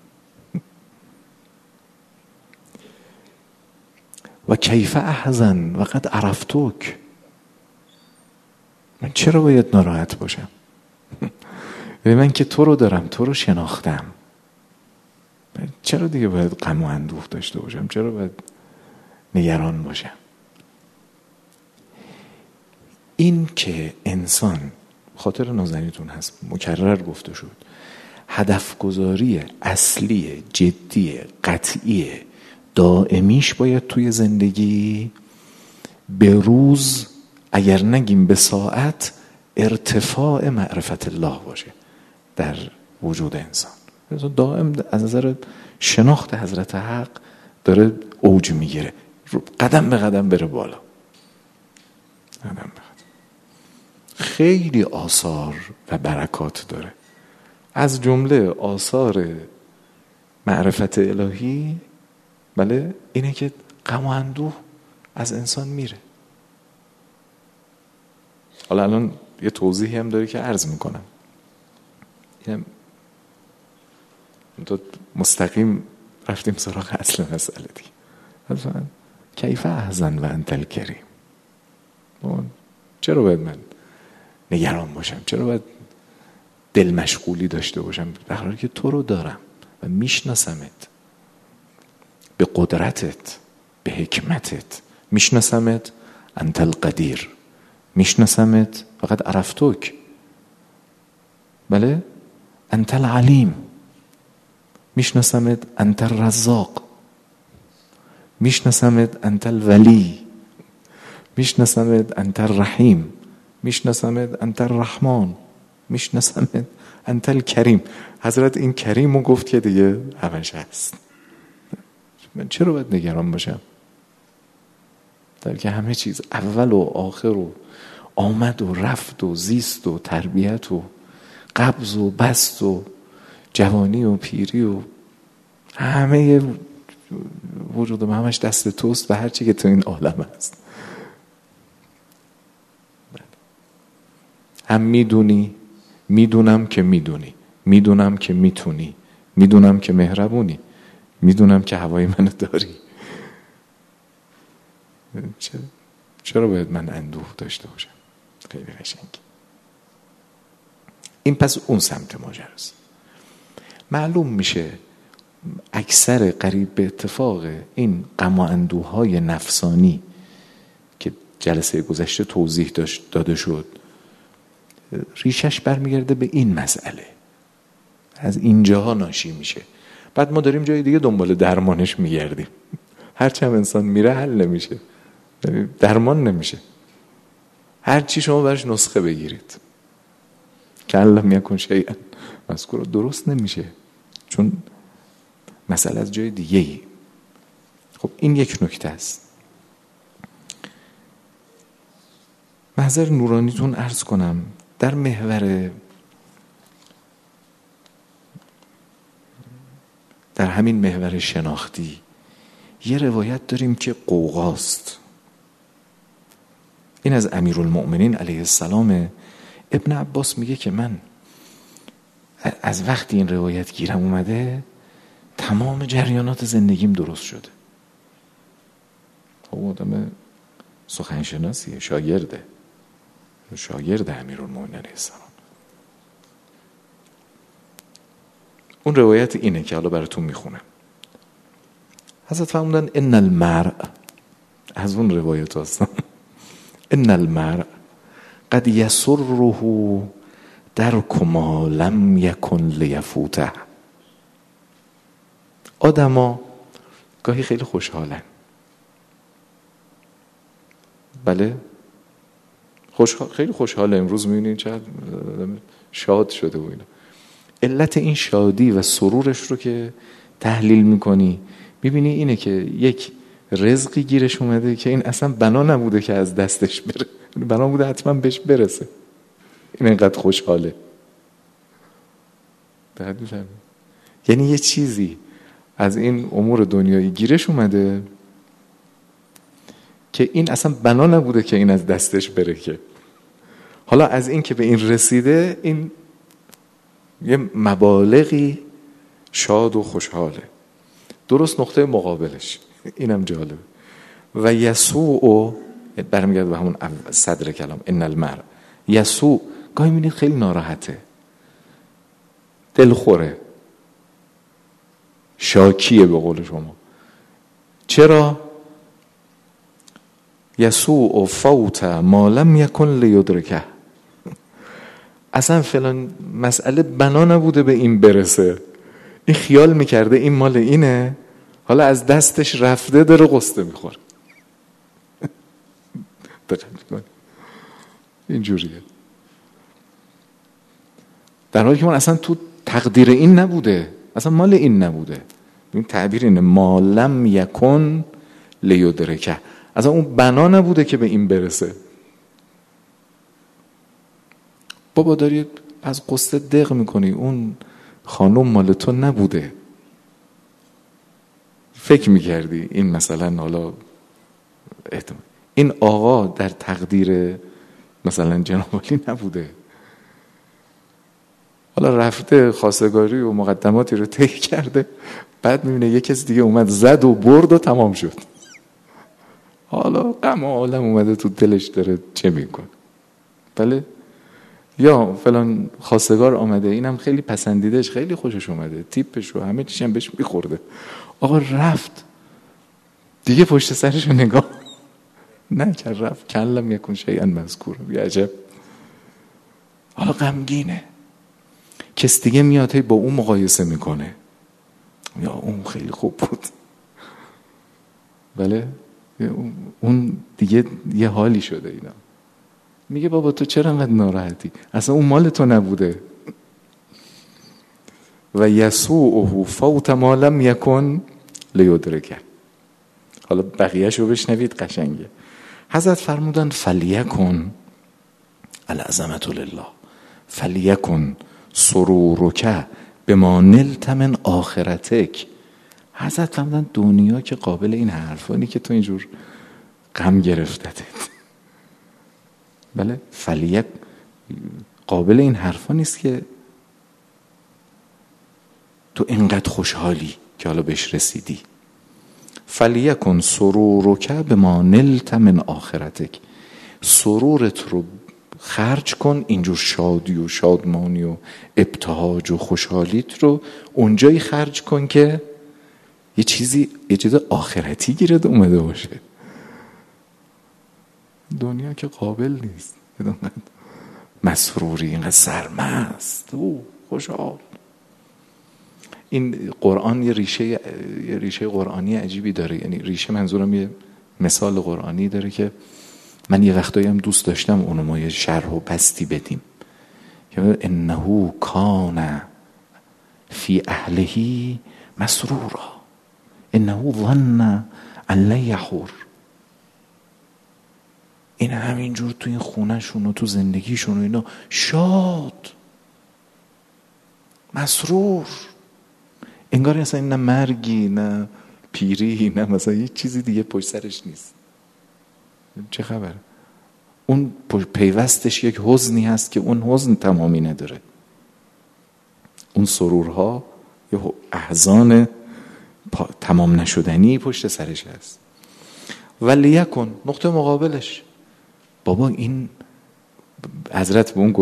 و کیف احزن و قد عرفتوک. من چرا باید ناراحت باشم؟ من که تو رو دارم، تو رو شناختم، چرا دیگه باید غم و اندوه داشته باشم؟ چرا باید نگران باشم؟ این که انسان، خاطر نازنینتون هست مکرر گفته شد، هدف گذاری اصلی جدی قطعی دائمیش باید توی زندگی به روز، اگر نگیم به ساعت، ارتفاع معرفت الله باشه در وجود انسان. دائم از نظر شناخت حضرت حق داره اوج میگیره، قدم به قدم بره بالا، قدم به قدم. خیلی آثار و برکات داره، از جمله آثار معرفت الهی بله اینه که غم و اندوه از انسان میره. حالا الان یه توضیحی هم داره که عرض میکنم، اینم مستقیم رفتیم سراغ اصل مسئله دیگه. مثلا کیف احزن و انت الکریم، چرا باید من نگران باشم؟ چرا باید دل مشغولی داشته باشم در حالی که تو رو دارم و میشناسمت به قدرتت، به حکمتت، میشناسمت انت القدیر، میشناسمت فقط عرفتوک، بله انت العلیم، میشناسمت انت الرزاق، میشناسمت انت الولی، میشناسمت انت الرحیم، میشناسمت انت الرحمن، میشناسمت انت الکریم. حضرت این کریم رو گفت که دیگه همش هست. من چرا باید نگران باشم در که همه چیز اول و آخر و آمد و رفت و زیست و تربیت و قبض و بست و جوانی و پیری و همه وجود من همش دست توست و هر چی که تو این عالم هست. هم میدونی، میدونم که میدونی، میدونم که میتونی، میدونم که مهربونی، میدونم که هوای منو داری. چرا باید من اندوه داشته باشم؟ خیلی قشنگ. این پس اون سمت ماجراست. معلوم میشه اکثر قریب به اتفاق این غم و اندوهای نفسانی که جلسه گذشته توضیح داده شد، ریشش برمیگرده به این مسئله، از اینجاها ناشی میشه. بعد ما داریم جای دیگه دنبال درمانش میگردیم. هرچی هم انسان میره حل نمیشه، درمان نمیشه. هرچی شما برش نسخه بگیرید که لم یکن شیئا مذکور درست نمیشه، چون مسئله از جای دیگه ای. خب این یک نکته است. محضر نورانیتون عرض کنم، در همین محور شناختی یه روایت داریم که قوقاست. این از امیرالمؤمنین علیه السلام. ابن عباس میگه که من از وقتی این روایت گیرم اومده تمام جریانات زندگیم درست شده. خب آدم سخنشناسیه، شاگرد امیرالمؤمنین علیه السلام. اون روایت اینه که حالا براتون میخونم. حضرت فرمودن ان المرء، از اون روایت هستم، ان المرء قد یسره درک ما لم یکن لیفوته. آدما گاهی خیلی خوشحالن، بله خیلی خوشحاله. امروز میبینید چقدر شاد شده و اینا. علت این شادی و سرورش رو که تحلیل میکنی میبینی اینه که یک رزقی گیرش اومده که این اصلا بنا نبوده که از دستش بره، بنا بوده حتما بهش برسه. این اینقدر خوشحاله. یعنی یه چیزی از این امور دنیایی گیرش اومده که این اصلا بنا نبوده که این از دستش بره، که حالا از این که به این رسیده، این یه مبالغی شاد و خوشحاله. درست نقطه مقابلش اینم جالبه. و یسوع، برمیگرده به همون صدر کلام، ان المرء یسوع، گاهی میبینید خیلی ناراحته، دلخوره، شاکیه به قول شما. چرا؟ یسوع فوت ما لم یکن لیدرکه، اصلا فلان مسئله بنا نبوده به این برسه، این خیال میکرده این مال اینه، حالا از دستش رفته، داره قصه میخوره. اینجوریه، در حالی که من اصلا تو تقدیر این نبوده، اصلا مال این نبوده. این تعبیر اینه، ما لم یکن لیدرکه، اصلا اون بنا نبوده که به این برسه. بابا داری از قصه دق میکنی، اون خانم مال تو نبوده. فکر میکردی این مثلا حالا احتمال این آقا در تقدیر مثلا جناب عالی نبوده، حالا رفته خواستگاری و مقدماتی رو طی کرده، بعد میبینه یک کس دیگه اومد زد و برد و تمام شد. حالا غم عالم اومده تو دلش، داره چه میکنه؟ بله، یا فلان خواستگار آمده، اینم خیلی پسندیدش، خیلی خوشش اومده، تیپش و همه چیش هم بهش میخورده، آقا رفت دیگه پشت سرش رو نگاه نکرد، رفت کلم یکون شیئا مذکور. بی عجب. حالا غمگینه، کس دیگه میاد با اون مقایسه میکنه، یا اون خیلی خوب بود، بله اون دیگه یه حالی شده. اینا میگه بابا تو چرا انقدر ناراحتی؟ اصلا اون مال تو نبوده. و یسوعه فوت ما لم یکن لیدرکه. حالا بقیه‌اش رو بشنوید، قشنگه. حضرت فرمودن فلیکن العظمت لله فلیکن سرورک بما نلت من آخرتک. حضرت فرمودن دنیا که قابل این حرفانی که تو اینجور غم گرفتتت، بله فلیک قابل این حرفا نیست که تو اینقدر خوشحالی که حالا بهش رسیدی. فلیکن سرورک بما نلت من آخرتک، سرورت رو خرج کن، اینجور شادی و شادمانی و ابتهاج و خوشحالیت رو اونجایی خرج کن که یه چیز آخرتی گیرد اومده باشه. دنیا که قابل نیست مسروری، اینقدر سرمست و خوشحال. این قرآن یه ریشه قرآنی عجیبی داره. یعنی ریشه، منظورم یه مثال قرآنی داره که من یه وقتایی هم دوست داشتم اونو ما یه شرح و بستی بدیم، که انه کان فی اهله مسرورا انه ظن ان لا یحور. این همینجور تو این خونهشون و تو زندگیشون و اینا شاد مسرور، انگار اصلا نه مرگی نه پیری نه مثلا یه چیزی دیگه پشت سرش نیست. چه خبره؟ اون پیوستش یک حزنی هست که اون حزن تمامی نداره. اون سرورها یه احزان تمام نشدنی پشت سرش هست. ولی یکن نقطه مقابلش، بابا این حضرت به اون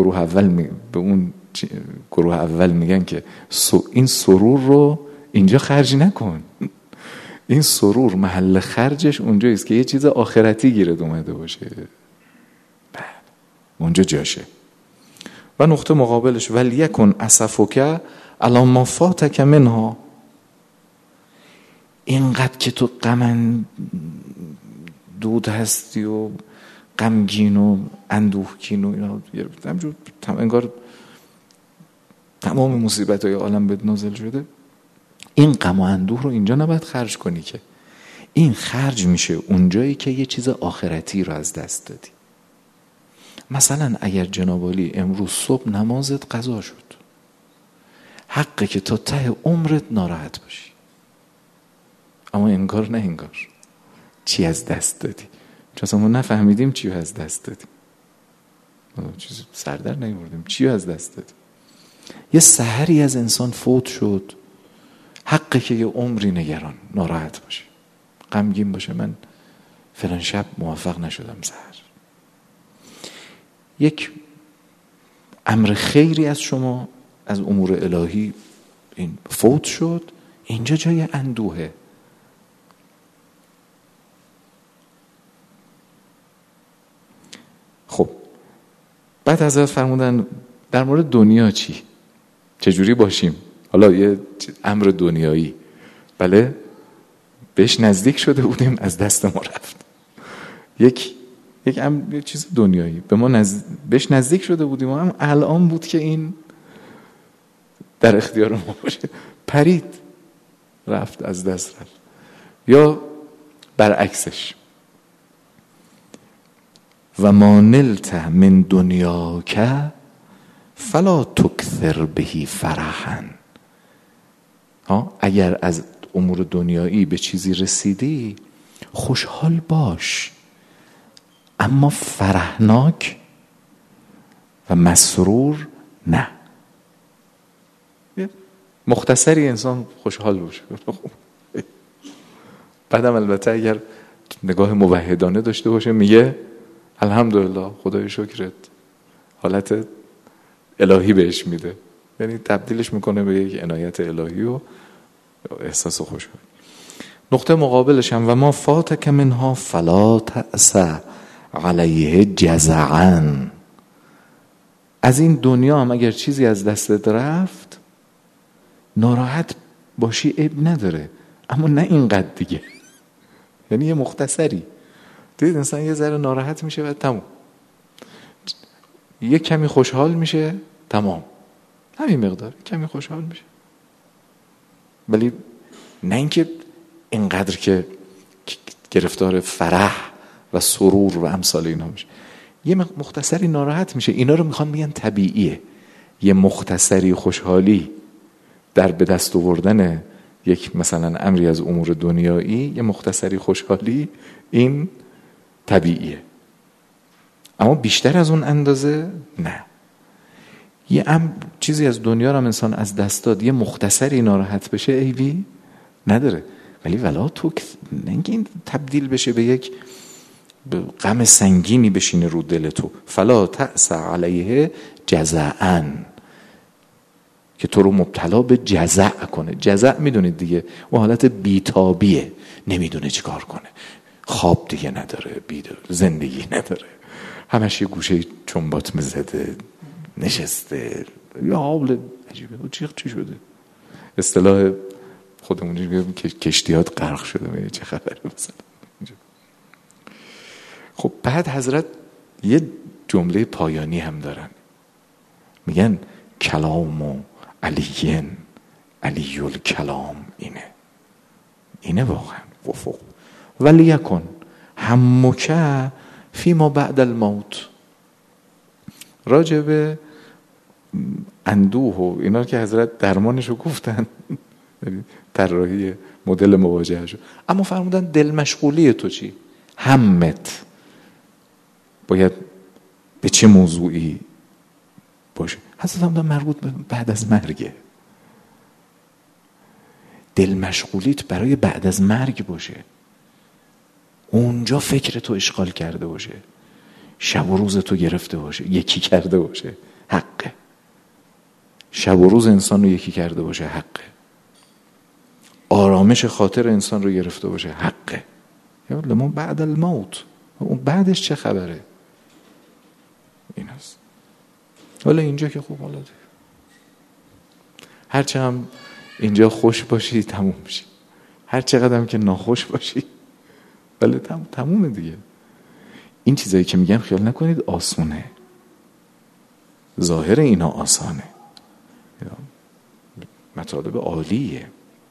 گروه اول میگن که این سرور رو اینجا خرج نکن. این سرور محل خرجش اونجاییست که یه چیز آخرتی گیرد اومده باشه، اونجا جاشه. و نقطه مقابلش ولیکن اسفک علی ما فاتک منها، اینقدر که تو غم دود هستی و غمگین و اندوهگین و اینا، همجور انگار تمام مصیبت های عالم بهت نازل شده، این غم و اندوه رو اینجا نباید خرج کنی، که این خرج میشه اونجایی که یه چیز آخرتی رو از دست دادی. مثلا اگر جناب عالی امروز صبح نمازت قضا شد، حقه که تا ته عمرت ناراحت باشی، اما انگار نه انگار چی از دست دادی، چون اصلا ما نفهمیدیم چی از دست دادیم، چیزی سردر نیوردیم، چی از دست دادیم. یه سحری از انسان فوت شد، حقه که یه عمری نگران ناراحت باشه، غمگین باشه، من فلان شب موفق نشدم سحر. یک امر خیری از شما از امور الهی این فوت شد، اینجا جای اندوهه. خب بعد حضرت فرمودن در مورد دنیا چجوری باشیم؟ حالا یه امر دنیایی، بله بهش نزدیک شده بودیم از دست ما رفت. یک چیز دنیایی به ما بهش نزدیک شده بودیم و هم الان بود که این در اختیار ما باشه، پرید، رفت، از دست رفت. یا برعکسش، و ما نلت من دنیاک فلا تکثر بهی فرحا. اگر از امور دنیایی به چیزی رسیدی خوشحال باش، اما فرحناک و مسرور نه. مختصری انسان خوشحال باشه. بعدم البته اگر نگاه موحدانه داشته باشه میگه الحمدلله، خدای شکرت، حالت الهی بهش میده، یعنی تبدیلش میکنه به یک عنایت الهی و احساس خوشحالی. نقطه مقابلش هم و ما فاتک منها فلا تأس علیه جزعا. از این دنیا هم اگر چیزی از دستت رفت ناراحت باشی، عیب نداره، اما نه اینقدر دیگه. یعنی یه مختصری دیدید انسان یه ذره ناراحت میشه و تمام، یه کمی خوشحال میشه، تمام، همین مقدار کمی خوشحال میشه. ولی نه اینکه اینقدر که گرفتار فرح و سرور و امثال اینا میشه، یه مختصری ناراحت میشه. اینا رو میخوان بگن طبیعیه. یه مختصری خوشحالی در به دست آوردن یک مثلا امری از امور دنیایی، یه مختصری خوشحالی، این طبیعیه. اما بیشتر از اون اندازه نه. یه چیزی از دنیا رو انسان از دست داد، یه مختصری ناراحت بشه، عیبی نداره. ولی ولا تو نگه این تبدیل بشه به یک غم سنگینی بشینه رو دل تو. فلا تأس علیه جزعا، که تو رو مبتلا به جزع کنه. جزع میدونید دیگه، اون حالت بیتابیه، نمیدونه چی کار کنه، خواب دیگه نداره، زندگی نداره، همش یه گوشه چنبات مزده نشسته، یا حال عجیبه. چی شده؟ اصطلاح خودمونی میگم که کشتیات غرق شده، چه خبره مثلا. خب بعد حضرت یه جمله پایانی هم دارن، میگن کلام علی الکلام اینه واقعا وفق. ولیکن همک فیما بعد الموت. راجع به اندوه و اینا که حضرت درمانشو گفتن، طراحی مدل مواجههشو، اما فرمودن دل مشغولی تو چی؟ همت باید به چه موضوعی باشه؟ حضرت هم مربوط به بعد از مرگه. دل مشغولیت برای بعد از مرگ باشه، اونجا فکر تو اشغال کرده باشه، شب و روز تو گرفته باشه، یکی کرده باشه، حقه. شب و روز انسان رو یکی کرده باشه، حقه. آرامش خاطر انسان رو گرفته باشه، حقه. یا لما بعد الموت، اون بعدش چه خبره؟ این هست. حالا اینجا که خوب، حالا هرچه هم اینجا خوش باشی تموم میشی، هر چقدر که ناخوش باشی ولی تمومه دیگه. این چیزایی که میگم خیال نکنید آسونه، ظاهر اینا آسانه، مطالب عالیه.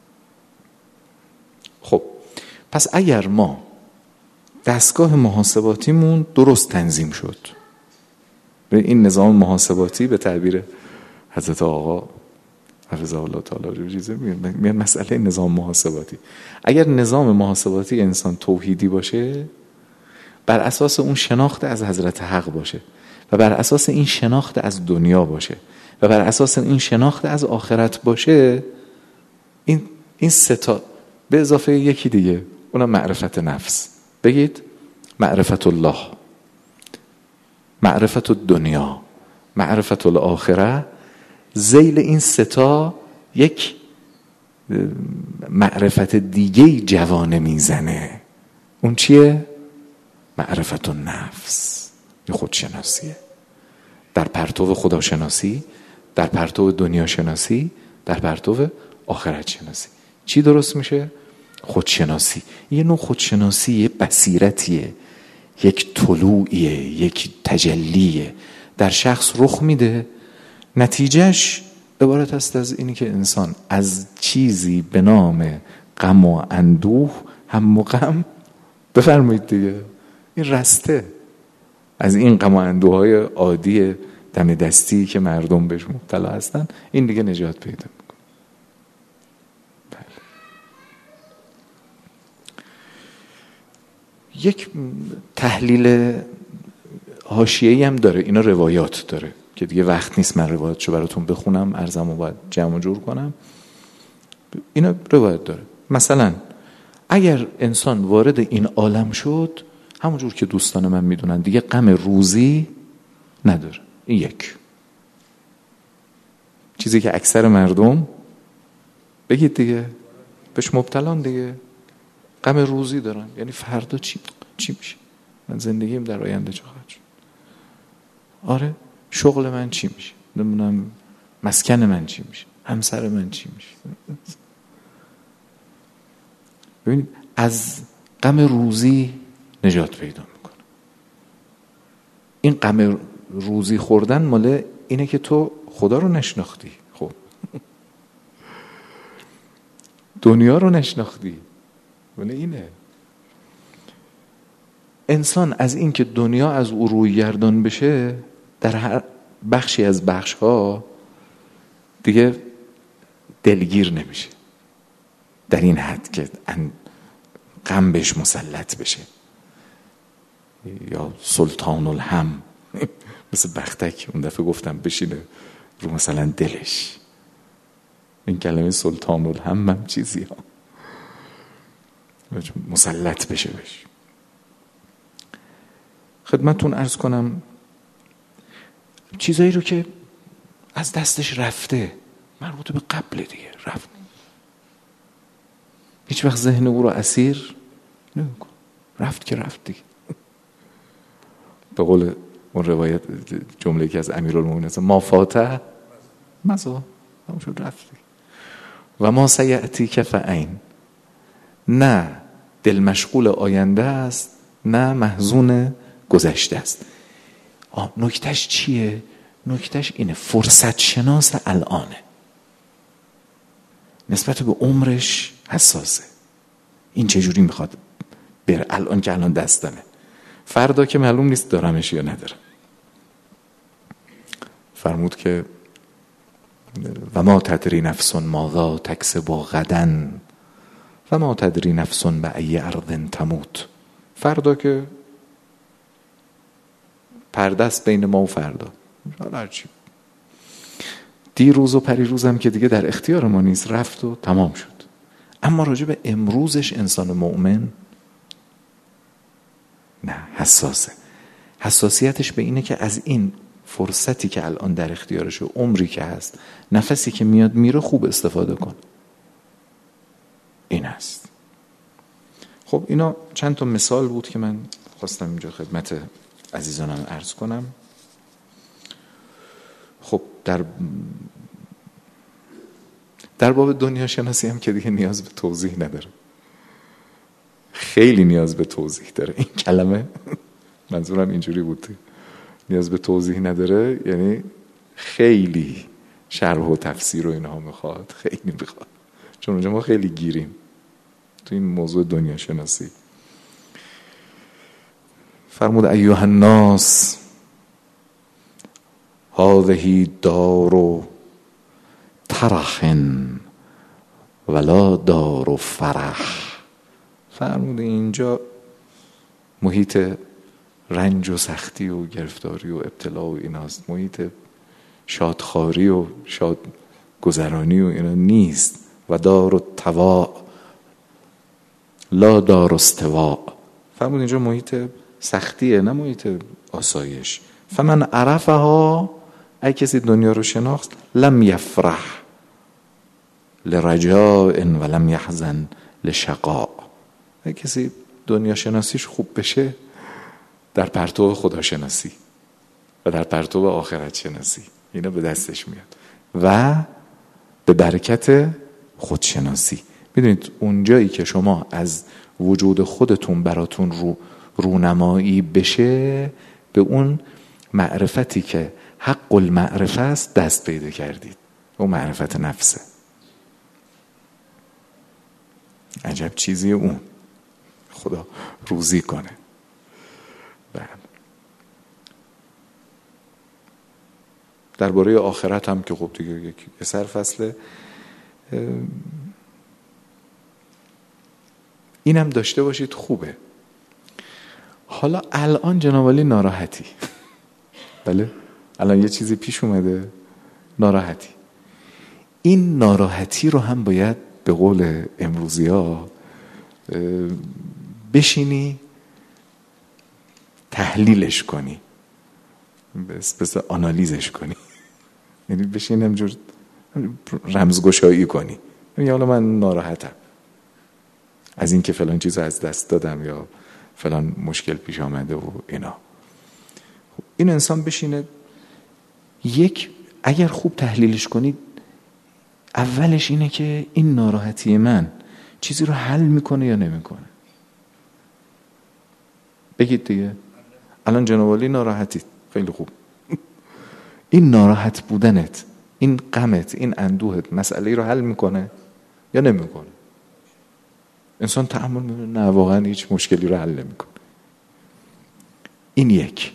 خب پس اگر ما دستگاه محاسباتیمون درست تنظیم شد، این نظام محاسباتی به تعبیر حضرت آقا حفظه الله تعالی میاد مسئله نظام محاسباتی. اگر نظام محاسباتی انسان توحیدی باشه، بر اساس اون شناخت از حضرت حق باشه و بر اساس این شناخت از دنیا باشه و بر اساس این شناخت از آخرت باشه، این سه تا به اضافه یکی دیگه، اونم معرفت نفس. بگید معرفت الله، معرفت الدنیا، معرفت الاخره. ذیل این سه تا یک معرفت دیگه جوانه میزنه. اون چیه؟ معرفت النفس، این خودشناسیه. در پرتو خداشناسی، در پرتو دنیا شناسی، در پرتو آخرت شناسی چی درست میشه؟ خودشناسی. یه نوع خودشناسی، یه بصیرتیه، یک طلوعیه، یک تجلیه در شخص رخ میده. نتیجهش عبارت است از اینی که انسان از چیزی به نام غم و اندوه، هم و غم، بفرمایید دیگه، این رسته از این غم و اندوهای عادی دم دستی که مردم بهش مبتلا هستن، این دیگه نجات پیدا میکنه. بله. یک تحلیل حاشیه‌ای هم داره، اینا روایات داره که دیگه وقت نیست من روایاتشو براتون بخونم، عرضمو باید جمع جور کنم. اینا روایت داره. مثلا اگر انسان وارد این عالم شد، همونجور که دوستان من میدونن دیگه غم روزی نداره. این یک چیزی که اکثر مردم بگید دیگه بهش مبتلان دیگه، غم روزی دارن. یعنی فردا چی میشه، من زندگیم در آینده چه خواهد شد، آره شغل من چی میشه، نمیدونم مسکن من چی میشه، همسر من چی میشه. ببینید از غم روزی نجات پیدا میکنه. این غم روزی خوردن مال اینه که تو خدا رو نشناختی، خب دنیا رو نشناختی، مال اینه. انسان از این که دنیا از او روی گردان بشه، در هر بخشی از بخش‌ها دیگه دلگیر نمیشه در این حد که غم بهش مسلط بشه، یا سلطان الهم مثل بختک اون دفعه گفتم بشینه رو مثلا دلش. این کلمه سلطان الهم هم چیزی ها مسلط بشه بش. خدمتون عرض کنم چیزایی رو که از دستش رفته، مربوط به قبل دیگه رفت، هیچ وقت ذهن او رو اسیر نمی‌کن، رفت که رفت دیگه. به قول اون روایت جمله که از امیرالمومنین ما فاته مزا، همون شد رفت دیگه. و ما سیأتی کفعین، نه دل مشغول آینده است نه محزون گذشته است. نکتهش چیه؟ نکتهش اینه فرصت شناس الانه، نسبت به عمرش حساسه. این چجوری میخواد بره الان که الان دستمه، فردا که معلوم نیست دارمش یا ندارم. فرمود که و ما تدری نفس ماذا تکسب غدا و ما تدری نفس بأی ارض تموت. فردا که پرده است بین ما و فردا، هرچی دیروز و پریروز هم که دیگه در اختیار ما نیست، رفت و تمام شد. اما راجع به امروزش انسان مؤمن نه، حساسه. حساسیتش به اینه که از این فرصتی که الان در اختیارشه، عمری که هست، نفسی که میاد میره، خوب استفاده کن. این هست. خب اینا چند تا مثال بود که من خواستم اینجا خدمت عزیزانم عرض کنم. خب در باب دنیا شناسی هم که دیگه نیاز به توضیح نداره، خیلی نیاز به توضیح داره. این کلمه منظورم اینجوری بود، نیاز به توضیح نداره یعنی خیلی شرح و تفسیر و اینها میخواد، خیلی میخواد، چون اونجا ما خیلی گیریم تو این موضوع دنیا شناسی. فرمود ایها الناس هذه دار ترح ولا دار فرح. فرموده اینجا محیط رنج و سختی و گرفتاری و ابتلا و ایناست، محیط شادخواری و شادگذرانی و اینا نیست. و دار التواء لا دار استواء. فرمود اینجا محیط سختیه نه محیط آسایش. فمن عرفها، ای کسی دنیا رو شناخت، لم یفرح لرجاء ولم یحزن لشقاء. ای کسی دنیا شناسیش خوب بشه در پرتو خداشناسی و در پرتو آخرت شناسی اینا به دستش میاد و به برکت خودشناسی. میدونید اونجایی که شما از وجود خودتون براتون رونمایی بشه، به اون معرفتی که حق المعرفه است دست پیدا کردید. اون معرفت نفسه. عجب چیزیه اون. خدا روزی کنه. درباره آخرت هم که خب دیگه یک سرفصله، اینم داشته باشید خوبه. حالا الان جناب عالی ناراحتی، بله الان یه چیزی پیش اومده، ناراحتی. این ناراحتی رو هم باید به قول امروزی ها بشینی تحلیلش کنی، بس آنالیزش کنی، یعنی بشین همجور رمزگشایی کنی. یعنی حالا من ناراحتم از این که فلان چیز رو از دست دادم یا فلان مشکل پیش آمده و اینا. این انسان بشینه اگر خوب تحلیلش کنید، اولش اینه که این ناراحتی من چیزی رو حل میکنه یا نمیکنه. بگید دیگه الان جناب عالی ناراحتید، خیلی خوب. این ناراحت بودنت، این غمت، این اندوهت مسئله رو حل میکنه یا نمیکنه؟ انسان تأمل میکنه نه واقعا هیچ مشکلی رو حل نمیکنه. این یک.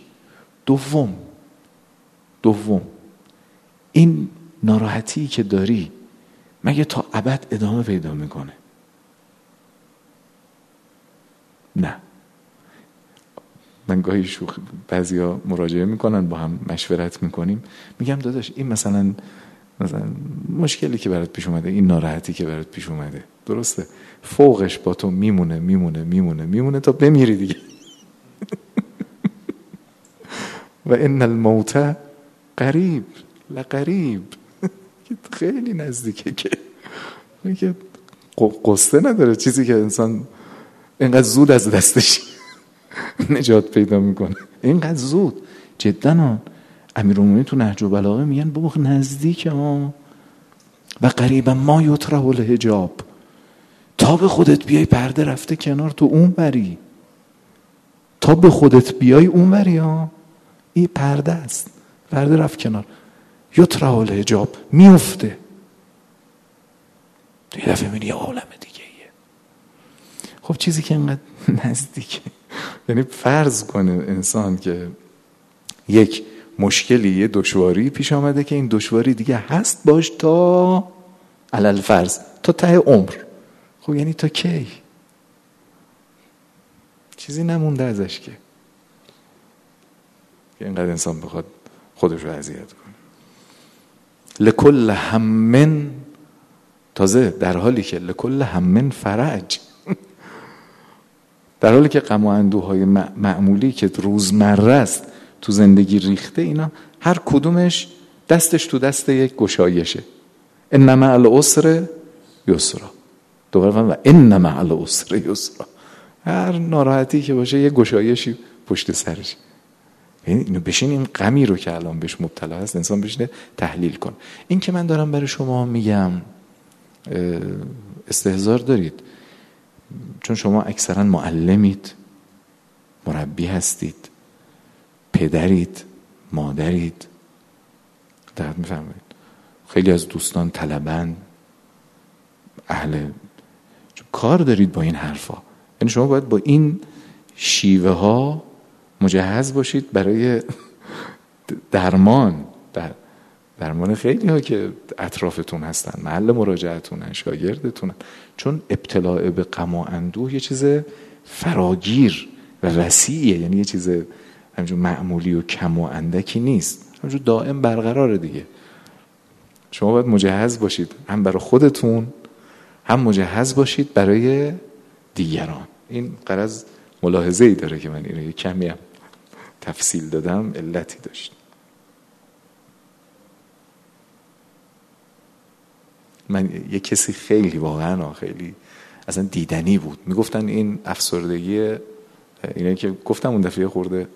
دوم این ناراحتی که داری مگه تا ابد ادامه پیدا میکنه؟ نه. من گاهی بعضیا مراجعه میکنن، با هم مشورت میکنیم، میگم داداش این مثلا مشکلی که برات پیش اومده، این ناراحتی که برات پیش اومده، درسته فوقش با تو میمونه تا بمیری دیگه. و ان الموت قریب لقریب. خیلی نزدیکه که قصه نداره چیزی که انسان اینقدر زود از دستش نجات پیدا میکنه. اینقدر زود جدا. امیرالمومنین تو نهج البلاغه میگن بابا نزدیکه ها. و قریبا ما یطرح الحجاب، تا به خودت بیای پرده رفته کنار، تو اون بری، تا به خودت بیای اون بری ها. این پرده است، پرده رفت کنار، یطرح الحجاب میفته، تو یه دفعه میبینی یه عالم دیگه ایه. خب چیزی که اینقدر نزدیکه، یعنی فرض کنه انسان که یک مشکلی، یه دشواری پیش آمده که این دشواری دیگه هست باش تا علل فرض تا ته عمر. خب یعنی تا کی؟ چیزی نمونده ازش که اینقدر انسان بخواد خودش رو اذیت کنه. لکل هم، تازه در حالی که لکل هم فرج، در حالی که غم و اندوهای معمولی که روزمره است تو زندگی ریخته، اینا هر کدومش دستش تو دست یک گشایشه. ان مع العسر یسرا. دوباره و ان مع العسر یسرا. هر ناراحتی که باشه یه گشایشی پشت سرش. یعنی اینو بشین این غمی رو که الان بهش مبتلا هست انسان بشینه تحلیل کن. این که من دارم برای شما میگم استحضار دارید، چون شما اکثرا معلمید، مربی هستید، پدرید، مادرید، دقیق میفهمید. خیلی از دوستان طلبن، اهل کار دارید با این حرفا. یعنی شما باید با این شیوه ها مجهز باشید برای درمان درمان خیلی ها که اطرافتون هستن، محل مراجعتونن، شاگردتونن. چون ابتلاع به غم و اندوه یه چیز فراگیر و وسیعه، یعنی یه چیز همینجور معمولی و کم و اندکی نیست، همینجور دائم برقراره دیگه. شما باید مجهز باشید، هم برای خودتون هم مجهز باشید برای دیگران. این غرض ملاحظه ای داره که من اینو یه کمی هم تفصیل دادم، علتی داشت. من یه کسی خیلی واقعا خیلی اصلا دیدنی بود، میگفتن این افسردگی، اینه که گفتم اون دفعه خورده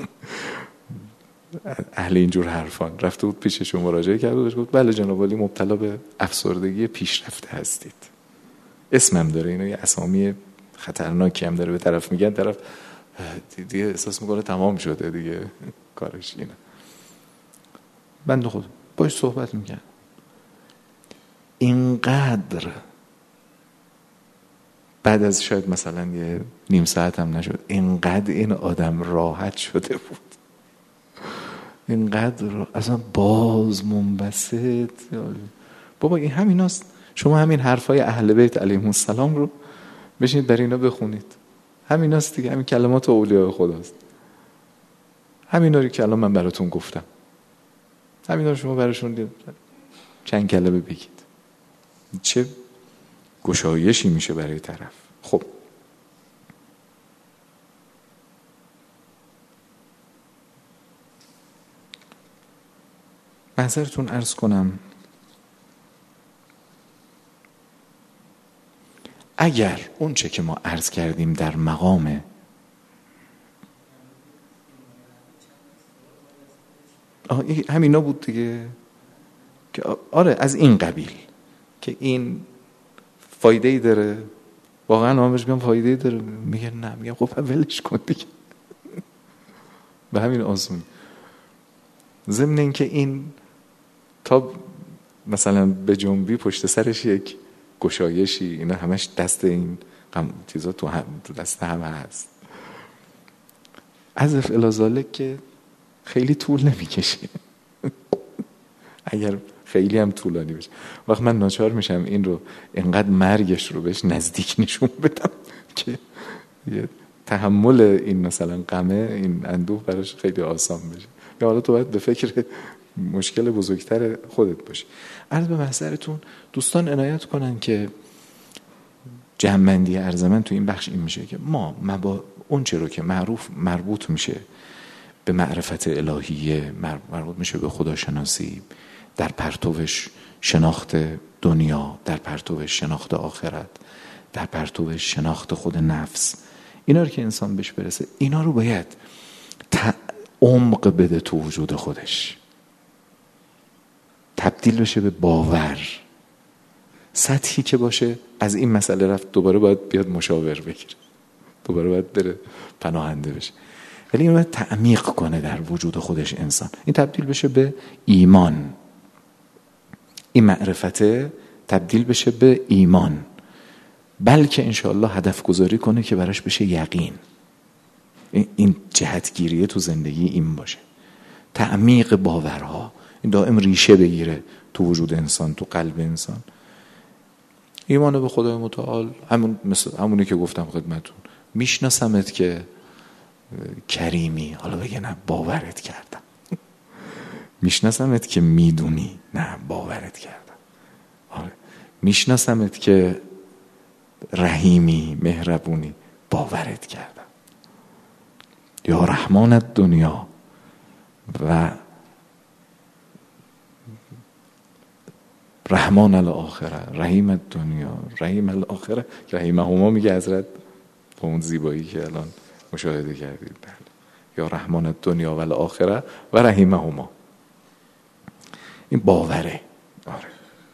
اهل اینجور حرفان، رفته بود پیششون مراجعه کرده بود، گفت بله جناب عالی مبتلا به افسردگی پیشرفته هستید. اسمم داره، اینو یه اسامی خطرناکی هم داره، به طرف میگن، طرف دیگه احساس میکنه تمام شده دیگه کارش اینه. بنده خود باش صحبت میکرد، اینقدر بعد از شاید مثلا یه نیم ساعت هم نشد، اینقدر این آدم راحت شده بود، اینقدر اصلا باز منبسط. بابا این همیناست، شما همین حرفای اهل بیت علیهم السلام رو بشینید در اینا بخونید، همیناست دیگه، همین کلمات اولیاء خداست، همینا رو که الان من براتون گفتم، همینا رو شما براشون چند کلمه بگید، چه گشایشی میشه برای طرف. خب معذرتون عرض کنم، اگر اون چه که ما عرض کردیم در مقام همینا بود دیگه، که آره از این قبیل که این فایده ای داره، واقعا آمش میگم فایده ای داره، میگه نه، میگم خب ولش کن دیگه به همین آسونی. ضمن این که این تا مثلا به جنبی پشت سرش یک گشایشی، اینا همش دست این چیزا تو دست همه هست. عزف الازالک که خیلی طول نمیکشه اگر خیلی هم طولانی بشه، وقت من ناچار میشم این رو اینقدر مرگش رو بهش نزدیک نشون بدم که تحمل این مثلا غمه، این اندوه براش خیلی آسان بشه. یا حالا تو باید به فکر مشکل بزرگتر خودت باشی. عرض به محضرتون دوستان عنایت کنن که جمع‌بندی عرض من تو این بخش این میشه که ما اون چه رو که مربوط میشه به معرفت الهیه، مربوط میشه به خداشناسی، در پرتوش شناخت دنیا، در پرتوش شناخت آخرت، در پرتوش شناخت خود نفس، اینا رو که انسان بهش برسه، اینا رو باید عمق بده تو وجود خودش، تبدیل بشه به باور. سطحی که باشه از این مسئله رفت، دوباره باید بیاد مشاور بگیره، دوباره باید بره پناهنده بشه، ولی این باید تعمیق کنه در وجود خودش انسان، این تبدیل بشه به ایمان، این معرفته تبدیل بشه به ایمان، بلکه انشاءالله هدف گذاری کنه که براش بشه یقین. این جهتگیریه تو زندگی این باشه، تعمیق باورها، این دائم ریشه بگیره تو وجود انسان، تو قلب انسان. ایمان به خدای متعال همونی که گفتم خدمتون، میشناسمت که کریمی، حالا بگه نه باورت کردم میشناسمت که میدونی، نه باورت کردم. آره میشناسمت که رحیمی، مهربونی، باورت کردم. یا رحمان دنیا و رحمان الاخره، رحیم الدنیا، رحیم الاخره، رحیمهما میگه حضرت با اون زیبایی که الان مشاهده کردید. یا رحمان الدنیا و الاخره و رحیمهما، این باوره. آره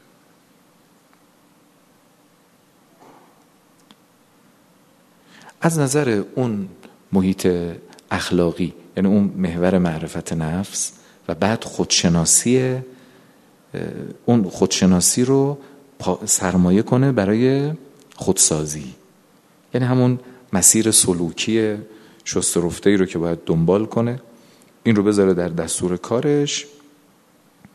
از نظر اون محیط اخلاقی، یعنی اون محور معرفت نفس و بعد خودشناسی، اون خودشناسی رو سرمایه کنه برای خودسازی، یعنی همون مسیر سلوکی شسترفته‌ای رو که باید دنبال کنه، این رو بذاره در دستور کارش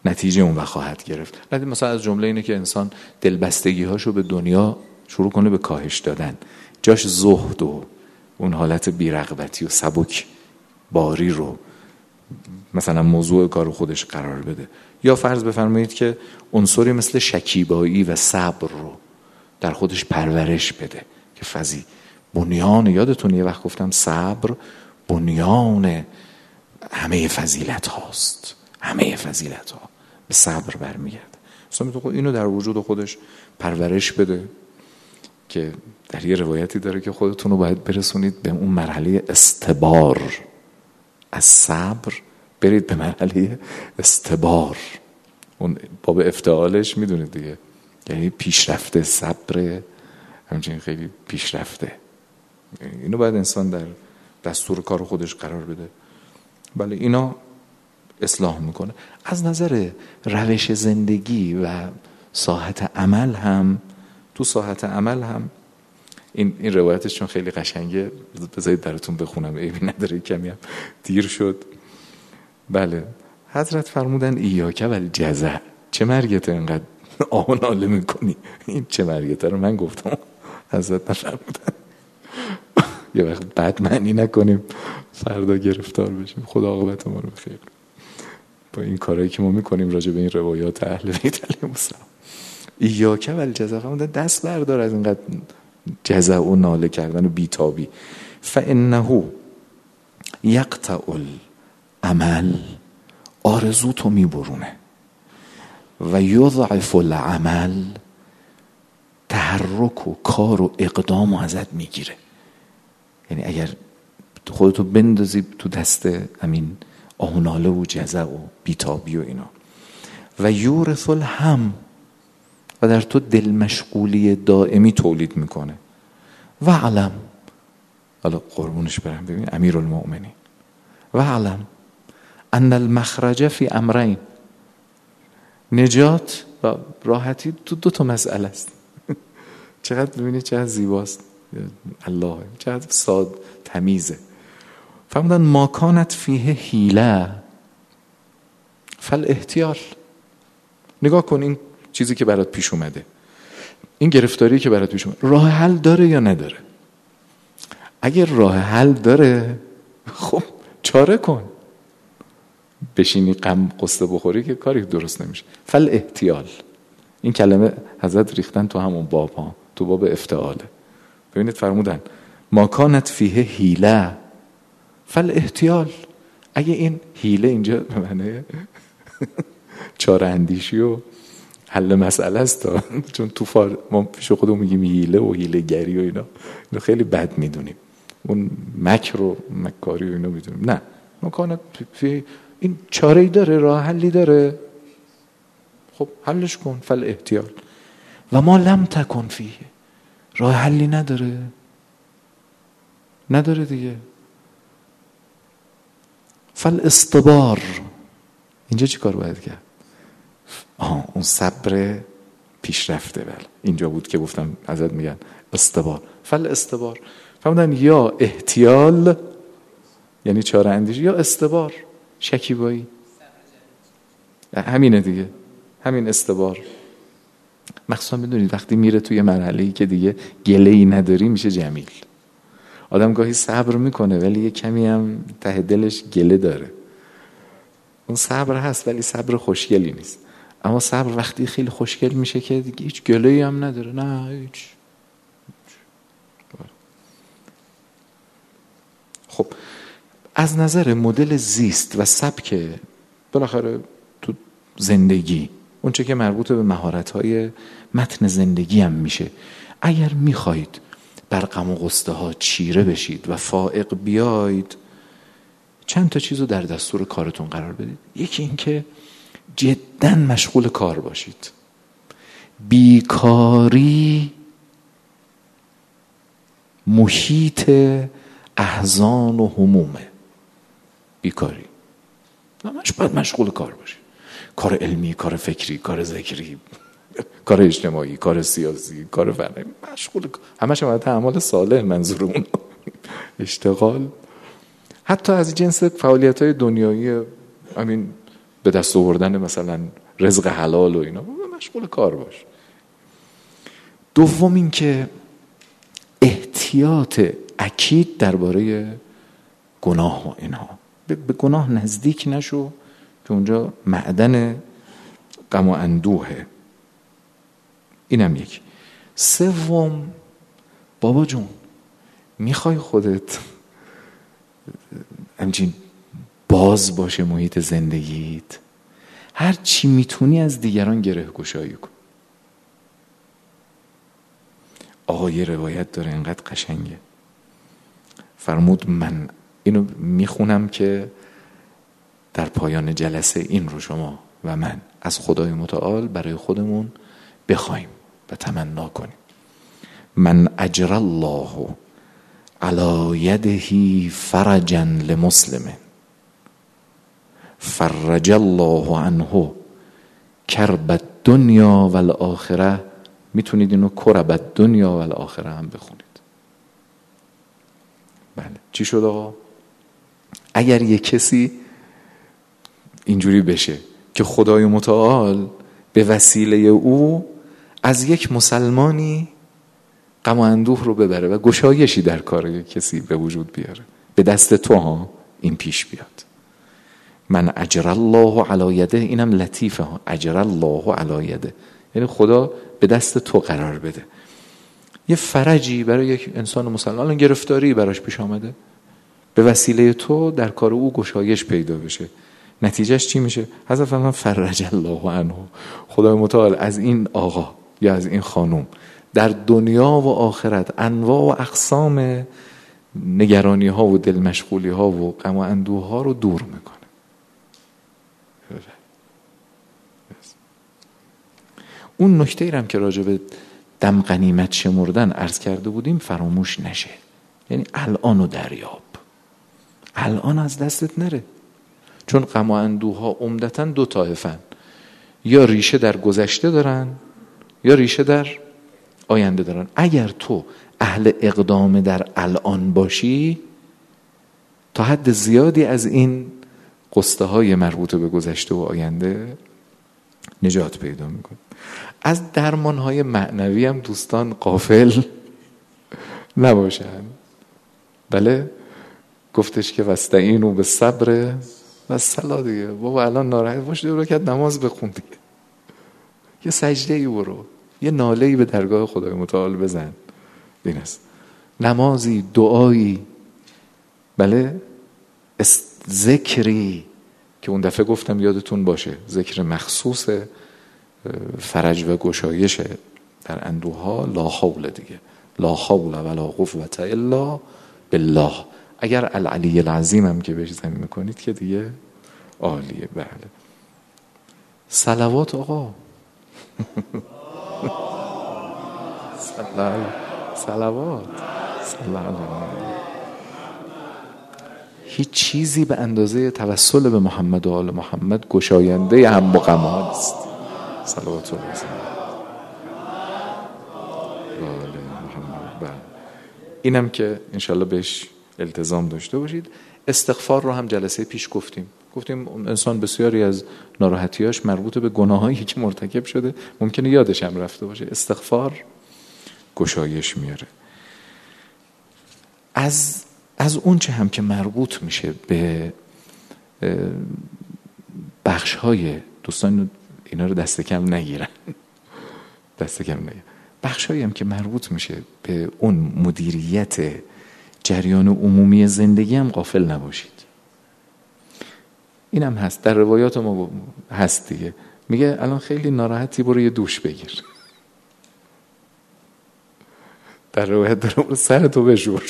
نتیجه اون وقت خواهد گرفت. مثلا از جمله اینه که انسان دلبستگی‌هاشو به دنیا شروع کنه به کاهش دادن، جاش زهد و اون حالت بی‌رغبتی و سبک باری رو مثلا موضوع کار خودش قرار بده. یا فرض بفرمایید که عنصری مثل شکیبایی و صبر رو در خودش پرورش بده که بنیان، یادتون یه وقت گفتم صبر بنیان همه فضیلت هاست، همه فضیلت ها به صبر برمیگرده. مثلا اینو در وجود خودش پرورش بده که در یه روایتی داره که خودتون رو باید برسونید به اون مرحله استبار، از صبر برید به مرحله استبار. اون باب افتعالش میدونید دیگه، یعنی پیشرفته، صبر همچنین خیلی پیشرفته. اینو باید انسان در دستور کار خودش قرار بده. بله اینا اصلاح میکنه. از نظر روش زندگی و ساحت عمل هم، تو ساحت عمل هم این روایتش چون خیلی قشنگه بذارید براتون بخونم، عیبی نداره، کمی هم دیر شد. بله حضرت فرمودن ایاک والجزع. چه مرگته اینقدر آه و ناله میکنی؟ این چه مرگته رو من گفتم، حضرت نفرمودن. یه وقت بد معنی نکنیم فردا گرفتار بشیم. خدا عاقبت ما رو بخیر با این کارهایی که ما میکنیم راجع به این روایات اهل بیت علیهم السلام. ایاک والجزع، فرمودن دست بردار از اینقدر جزع و ناله کردن و بیتابی. فانه یقطع العمل، آرزو تو میبرونه، و یضعف العمل، تحرک و کار و اقدام و ازت میگیره. یعنی اگر خودتو بندازی تو دست همین آه و ناله و جزع و بیتابی و اینا. و یورث الهم، و در تو دل مشغولی دائمی تولید میکنه. و علم، حالا قربونش برم، ببین امیرالمؤمنین، و علم ان المخرج فی امرین، نجات و راحتی تو دو تا مسئله است. چقدر ببینید چقدر زیباست الله، چقدر ساد تمیزه. فرمودن ما کانت فیه حیله فالاحتیال. نگاه کن این چیزی که برات پیش اومده، این گرفتاری که برات پیش اومده، راه حل داره یا نداره؟ اگر راه حل داره خب چاره کن. بشینی غم قصه بخوری که کاری درست نمیشه. فالاحتیال، این کلمه حضرت ریختن تو همون باب ها، تو باب افتعاله. ببینید فرمودن ما کانت فیه حیله فالاحتیال. اگه این حیله اینجا به معنی چاره اندیشی و حل مسئله است، چون تو ما پیش خودمون میگیم حیله و حیله گری و اینا خیلی بد میدونیم، اون مکر و مکاری و اینا میدونیم. نه، ما کانت فیه، این چاره‌ای داره، راه حلی داره، خب حلش کن. فالاحتیال. و ما لم تکن فیه، راه حلی نداره دیگه. فالاستبار، اینجا چی کار باید کرد؟ اون صبر پیشرفته. بله اینجا بود که گفتم ازت میگن استبار. فالاستبار، فرمودن یا احتیال یعنی چاره اندیشی، یا استبار شکیبایی. همینه دیگه، همین استبار. مخصوصا بدونید وقتی میره توی مرحله‌ای که دیگه گله‌ای نداری میشه جمیل. آدم گاهی صبر میکنه ولی یه کمی هم ته دلش گله داره. اون صبر هست ولی صبر خوشگلی نیست. اما صبر وقتی خیلی خوشگل میشه که دیگه هیچ گله‌ای هم نداره. نه هیچ. خب از نظر مدل زیست و سبک بالاخره تو زندگی، اون چه که مربوط به مهارت‌های متن زندگی هم میشه، اگر میخواید بر غم و غصه ها چیره بشید و فائق بیاید، چند تا چیزو در دستور کارتون قرار بدید. یکی این که جداً مشغول کار باشید. بیکاری محیط احزان و همومه. بیکاری همش باید مشغول کار باشید. کار علمی، کار فکری، کار ذکری، کار اجتماعی، کار سیاسی، کار فنی، مشغول همش باید اعمال صالح، منظور اون اشتغال. حتی از جنس فعالیت‌های دنیایی، همین به دست آوردن مثلا رزق حلال و اینا، مشغول کار باش. دوم این که احتیاط اکید درباره گناه و اینها، به گناه نزدیک نشو که اونجا معدن غم و اندوهه. اینم یک. سوم، بابا جون میخوای خودت همچین باز باشه محیط زندگیت، هر چی میتونی از دیگران گره گشایی کن. آقا یه روایت داره اینقدر قشنگه، فرمود من اینو میخونم که در پایان جلسه این رو شما و من از خدای متعال برای خودمون بخوایم و تمنا کنیم. من اجر الله علی یده فرجا لمسلم فرج الله عنه کرب الدنیا و الاخره. میتونید اینو کرب الدنیا و الاخره هم بخونید. بله، چی شد آقا؟ اگر یک کسی اینجوری بشه که خدای متعال به وسیله او از یک مسلمانی غم و اندوه رو ببره و گشایشی در کار کسی به وجود بیاره، به دست تو ها این پیش بیاد. من اجر الله علی یده، اینم لطیفه ها، اجر الله علی یده یعنی خدا به دست تو قرار بده. یه فرجی برای یک انسان مسلمان، الان گرفتاری براش پیش آمده، به وسیله تو در کار او گشایش پیدا بشه. نتیجهش چی میشه؟ حضرت فرمان فرج الله عنه، خدای متعال از این آقا یا از این خانم در دنیا و آخرت انواع و اقسام نگرانی ها و دل مشغولی ها و غم و اندوه ها رو دور میکنه. اون نکته ای هم که راجع به دم غنیمت شمردن عرض کرده بودیم فراموش نشه. یعنی الانو دریاب، الان از دستت نره، چون غم و اندوه ها عمدتاً دو طایفن، یا ریشه در گذشته دارن یا ریشه در آینده دارن. اگر تو اهل اقدام در الان باشی تا حد زیادی از این قصه های مربوط به گذشته و آینده نجات پیدا میکن. از درمان های معنوی هم دوستان غافل نباشن. بله، گفتش که واستعینوا بالصبر والصلاة دیگه. بابا الان ناراحت باش، 2 رکعت نماز بخون دیگه، یه سجده ای برو، یه ناله ای به درگاه خدای متعال بزن. این است نمازی، دعایی، بله، ذکری که اون دفعه گفتم یادتون باشه، ذکر مخصوص فرج و گشایش در اندوها، لا حول دیگه، لا حول ولا قوة الا بالله. اگر العلی العظیم هم که بهش زمین میکنید که دیگه عالیه. بله، صلوات آقا صلوات. هیچ چیزی به اندازه توسل به محمد و آل محمد گشاینده هم و غم است. صلوات الله علیه محمد. اینم که انشالله بهش التزام داشته باشید. استغفار رو هم جلسه پیش گفتیم انسان بسیاری از ناراحتیاش مربوط به گناهایی که مرتکب شده ممکنه یادش هم رفته باشه. استغفار گشایش میاره. از اون چه هم که مربوط میشه به بخش‌های، دوستان اینا رو دست کم نگیرن، بخش‌هایی هم که مربوط میشه به اون مدیریت جریان عمومی زندگی هم غافل نباشید. اینم هست در روایات ما هست دیگه، میگه الان خیلی ناراحتی برو یه دوش بگیر. در روایت داره سرتو بشور،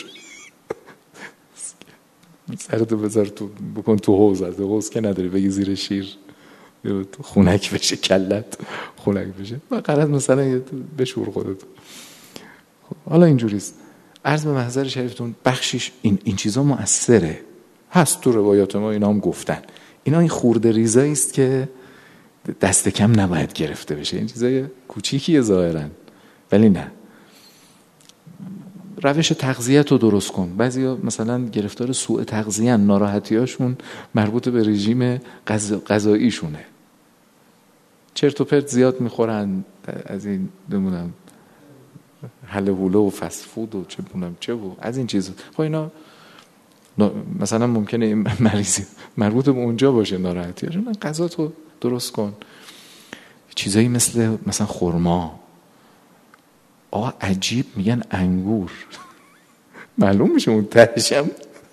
سرتو بذار تو، بکن تو حوض که نداری، بگی زیر شیر خونک بشه، کلت خونک بشه و قرار مثلا بشور خودتو. حالا اینجوریست. عرض به محضر شریفتون بخشیش این چیزا مؤثره، هست تو روایات ما، اینا هم گفتن. اینا این خورده ریزایی است که دست کم نباید گرفته بشه. این چیزای کوچیکیه ظاهرا، ولی نه. روش تغذیت رو درست کن. بعضیا مثلا گرفتار سوء تغذیه، ناراحتیاشون مربوط به رژیم غذاییشونه، چرت و پرت زیاد میخورن، از این نمونم حله حوله و فست فود و چه بونم چه و از این چیزا. خب اینا مثلا ممکنه این مریضی مربوط به اونجا باشه، ناراحتیاش. غذا تو درست کن. چیزایی مثلا خرما. آقا عجیب میگن انگور معلوم میشه اون تهشم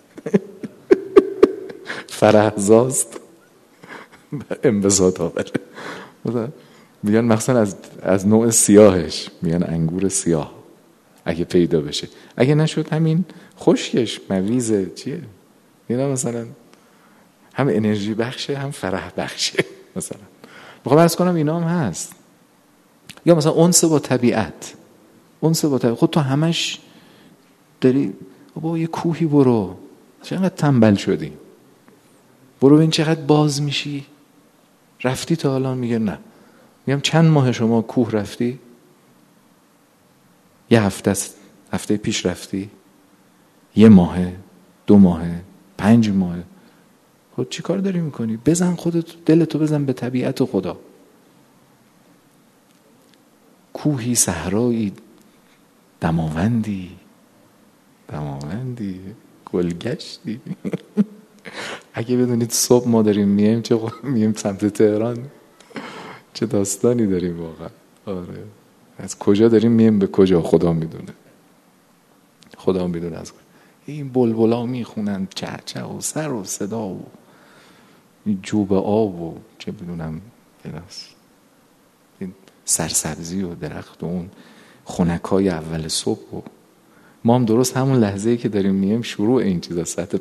فرهزاست انبساط آوره. میگن مثلا از نوع سیاهش، میگن انگور سیاه اگه پیدا بشه، اگه نشد همین خشکش مویزه چیه، اینا مثلا هم انرژی بخشه هم فرح بخشه. مثلا میخوام عرض کنم اینا هم هست. یا مثلا انس با طبیعت. خود تو همش داری بابا یه کوهی برو، چقدر تنبل شدی، برو ببین چقدر باز میشی. رفتی تا الان؟ میگه نه. میگم چند ماه شما کوه رفتی؟ یه هفته پیش رفتی؟ 1 ماه، 2 ماه، 5 ماه. خود چی کار داری میکنی؟ بزن خودت، دلتو بزن به طبیعت و خدا. کوهی، صحرایی، دماوندی، گلگشتی. اگه بدونید صبح ما داریم میایم سمت تهران، چه داستانی داریم واقعا. آره، از کجا داریم میایم به کجا خدا میدونه از کجا. این بلبلا میخونن چه و سر و صدا و جوب آب و چه بدونم این سرسبزی و درخت و اون خنکای اول صبح. و ما هم درست همون لحظه‌ای که داریم میایم شروع این چیزا ساعت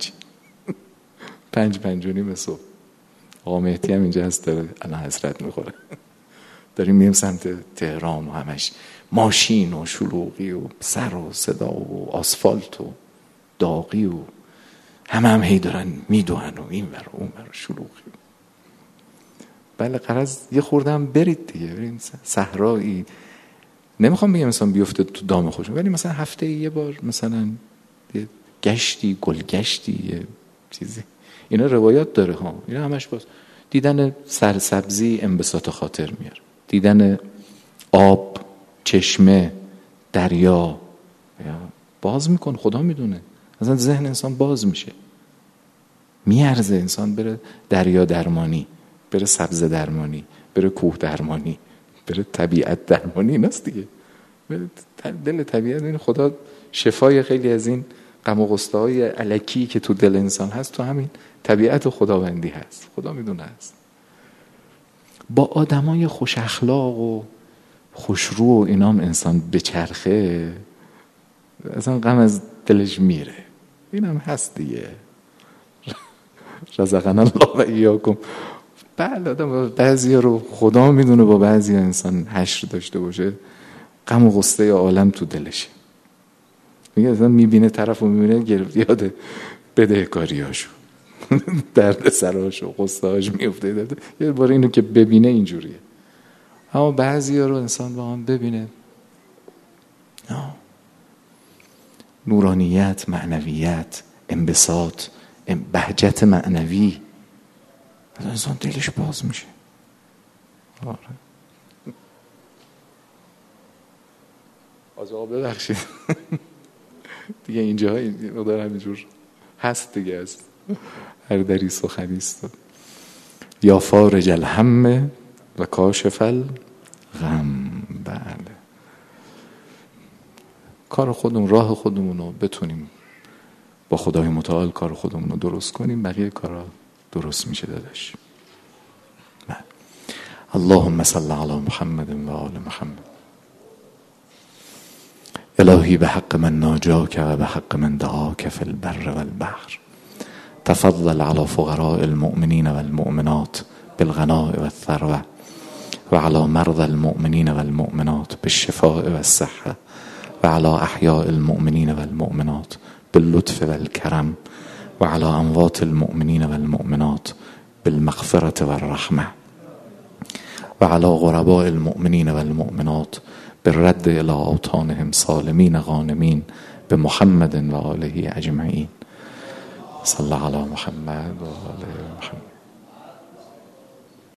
5:05 صبح. آقا مهدی هم اینجا هست، داره الان حضرت میخوره. داریم میایم سمت تهران و همش ماشین و شلوغی و سر و صدا و آسفالت و داغی و هم هی دارن میدوهن و این ور و اون ور شلوغی. بله غرض یه خوردم برید دیگه، بریم صحرایی. نمیخوام بگم مثلا بیفته تو دام خودشون، ولی مثلا هفته یه بار مثلا یه گشتی، گلگشتی، یه چیزی. اینا روایات داره ها. اینا همش باز دیدن سرسبزی انبساط خاطر میاره، دیدن آب، چشمه، دریا باز میکن. خدا میدونه مثلا ذهن انسان باز میشه، میارزه انسان بره دریا درمانی، بره سبز درمانی، بره کوه درمانی، بره طبیعت درمانی. ایناست دیگه، بره دل طبیعت. این خدا شفای خیلی از این غم و غصه های الکی که تو دل انسان هست تو همین طبیعت و خداوندی هست. خدا میدونه هست. با آدمای خوش اخلاق و خوشرو و اینام انسان بچرخه، اصلا غم از دلش میره. اینم هست دیگه. رزقنا الله و ایاکم. بله آدم بعضیا رو خدا میدونه با بعضی انسان حشر داشته باشه، غم و غصه عالم تو دلشه. میگه اصلا میبینه طرفو، میبینه گرفت یاد بدهکاریاشو درد سراشو غصه هاش میفته. یه بار اینو که ببینه اینجوریه. اما بعضیا رو انسان با هم ببینه نورانیت، معنویت، انبساط، بهجت معنوی، انسان دلش باز میشه. آره آقا ببخشید دیگه اینجاهای مقدار همینجور هست دیگه، هست هر دری سخنی است. یا فارج الهم و کاشف الغم. بله کار خودمون، راه خودمون رو بتونیم با خدای متعال کار خودمون رو درست کنیم، بقیه کارا درست میشه داداش. اللهم صل علی محمد و آل محمد. الهی به حق من ناجاک و به حق من دعاک فی البر والبحر تفضل على فقراء المؤمنین والمؤمنات بالغناء والثروة وعلى مرضى المؤمنین والمؤمنات بالشفاء والصحة وعلى احیاء المؤمنین والمؤمنات باللطف والكرم وعلى اموات المؤمنین والمؤمنات بالمغفرة والرحمة وعلى غرباء المؤمنین والمؤمنات بالرد الى اوطانهم سالمین غانمین به محمد و آله اجمعین. صلی علی محمد و آل محمد.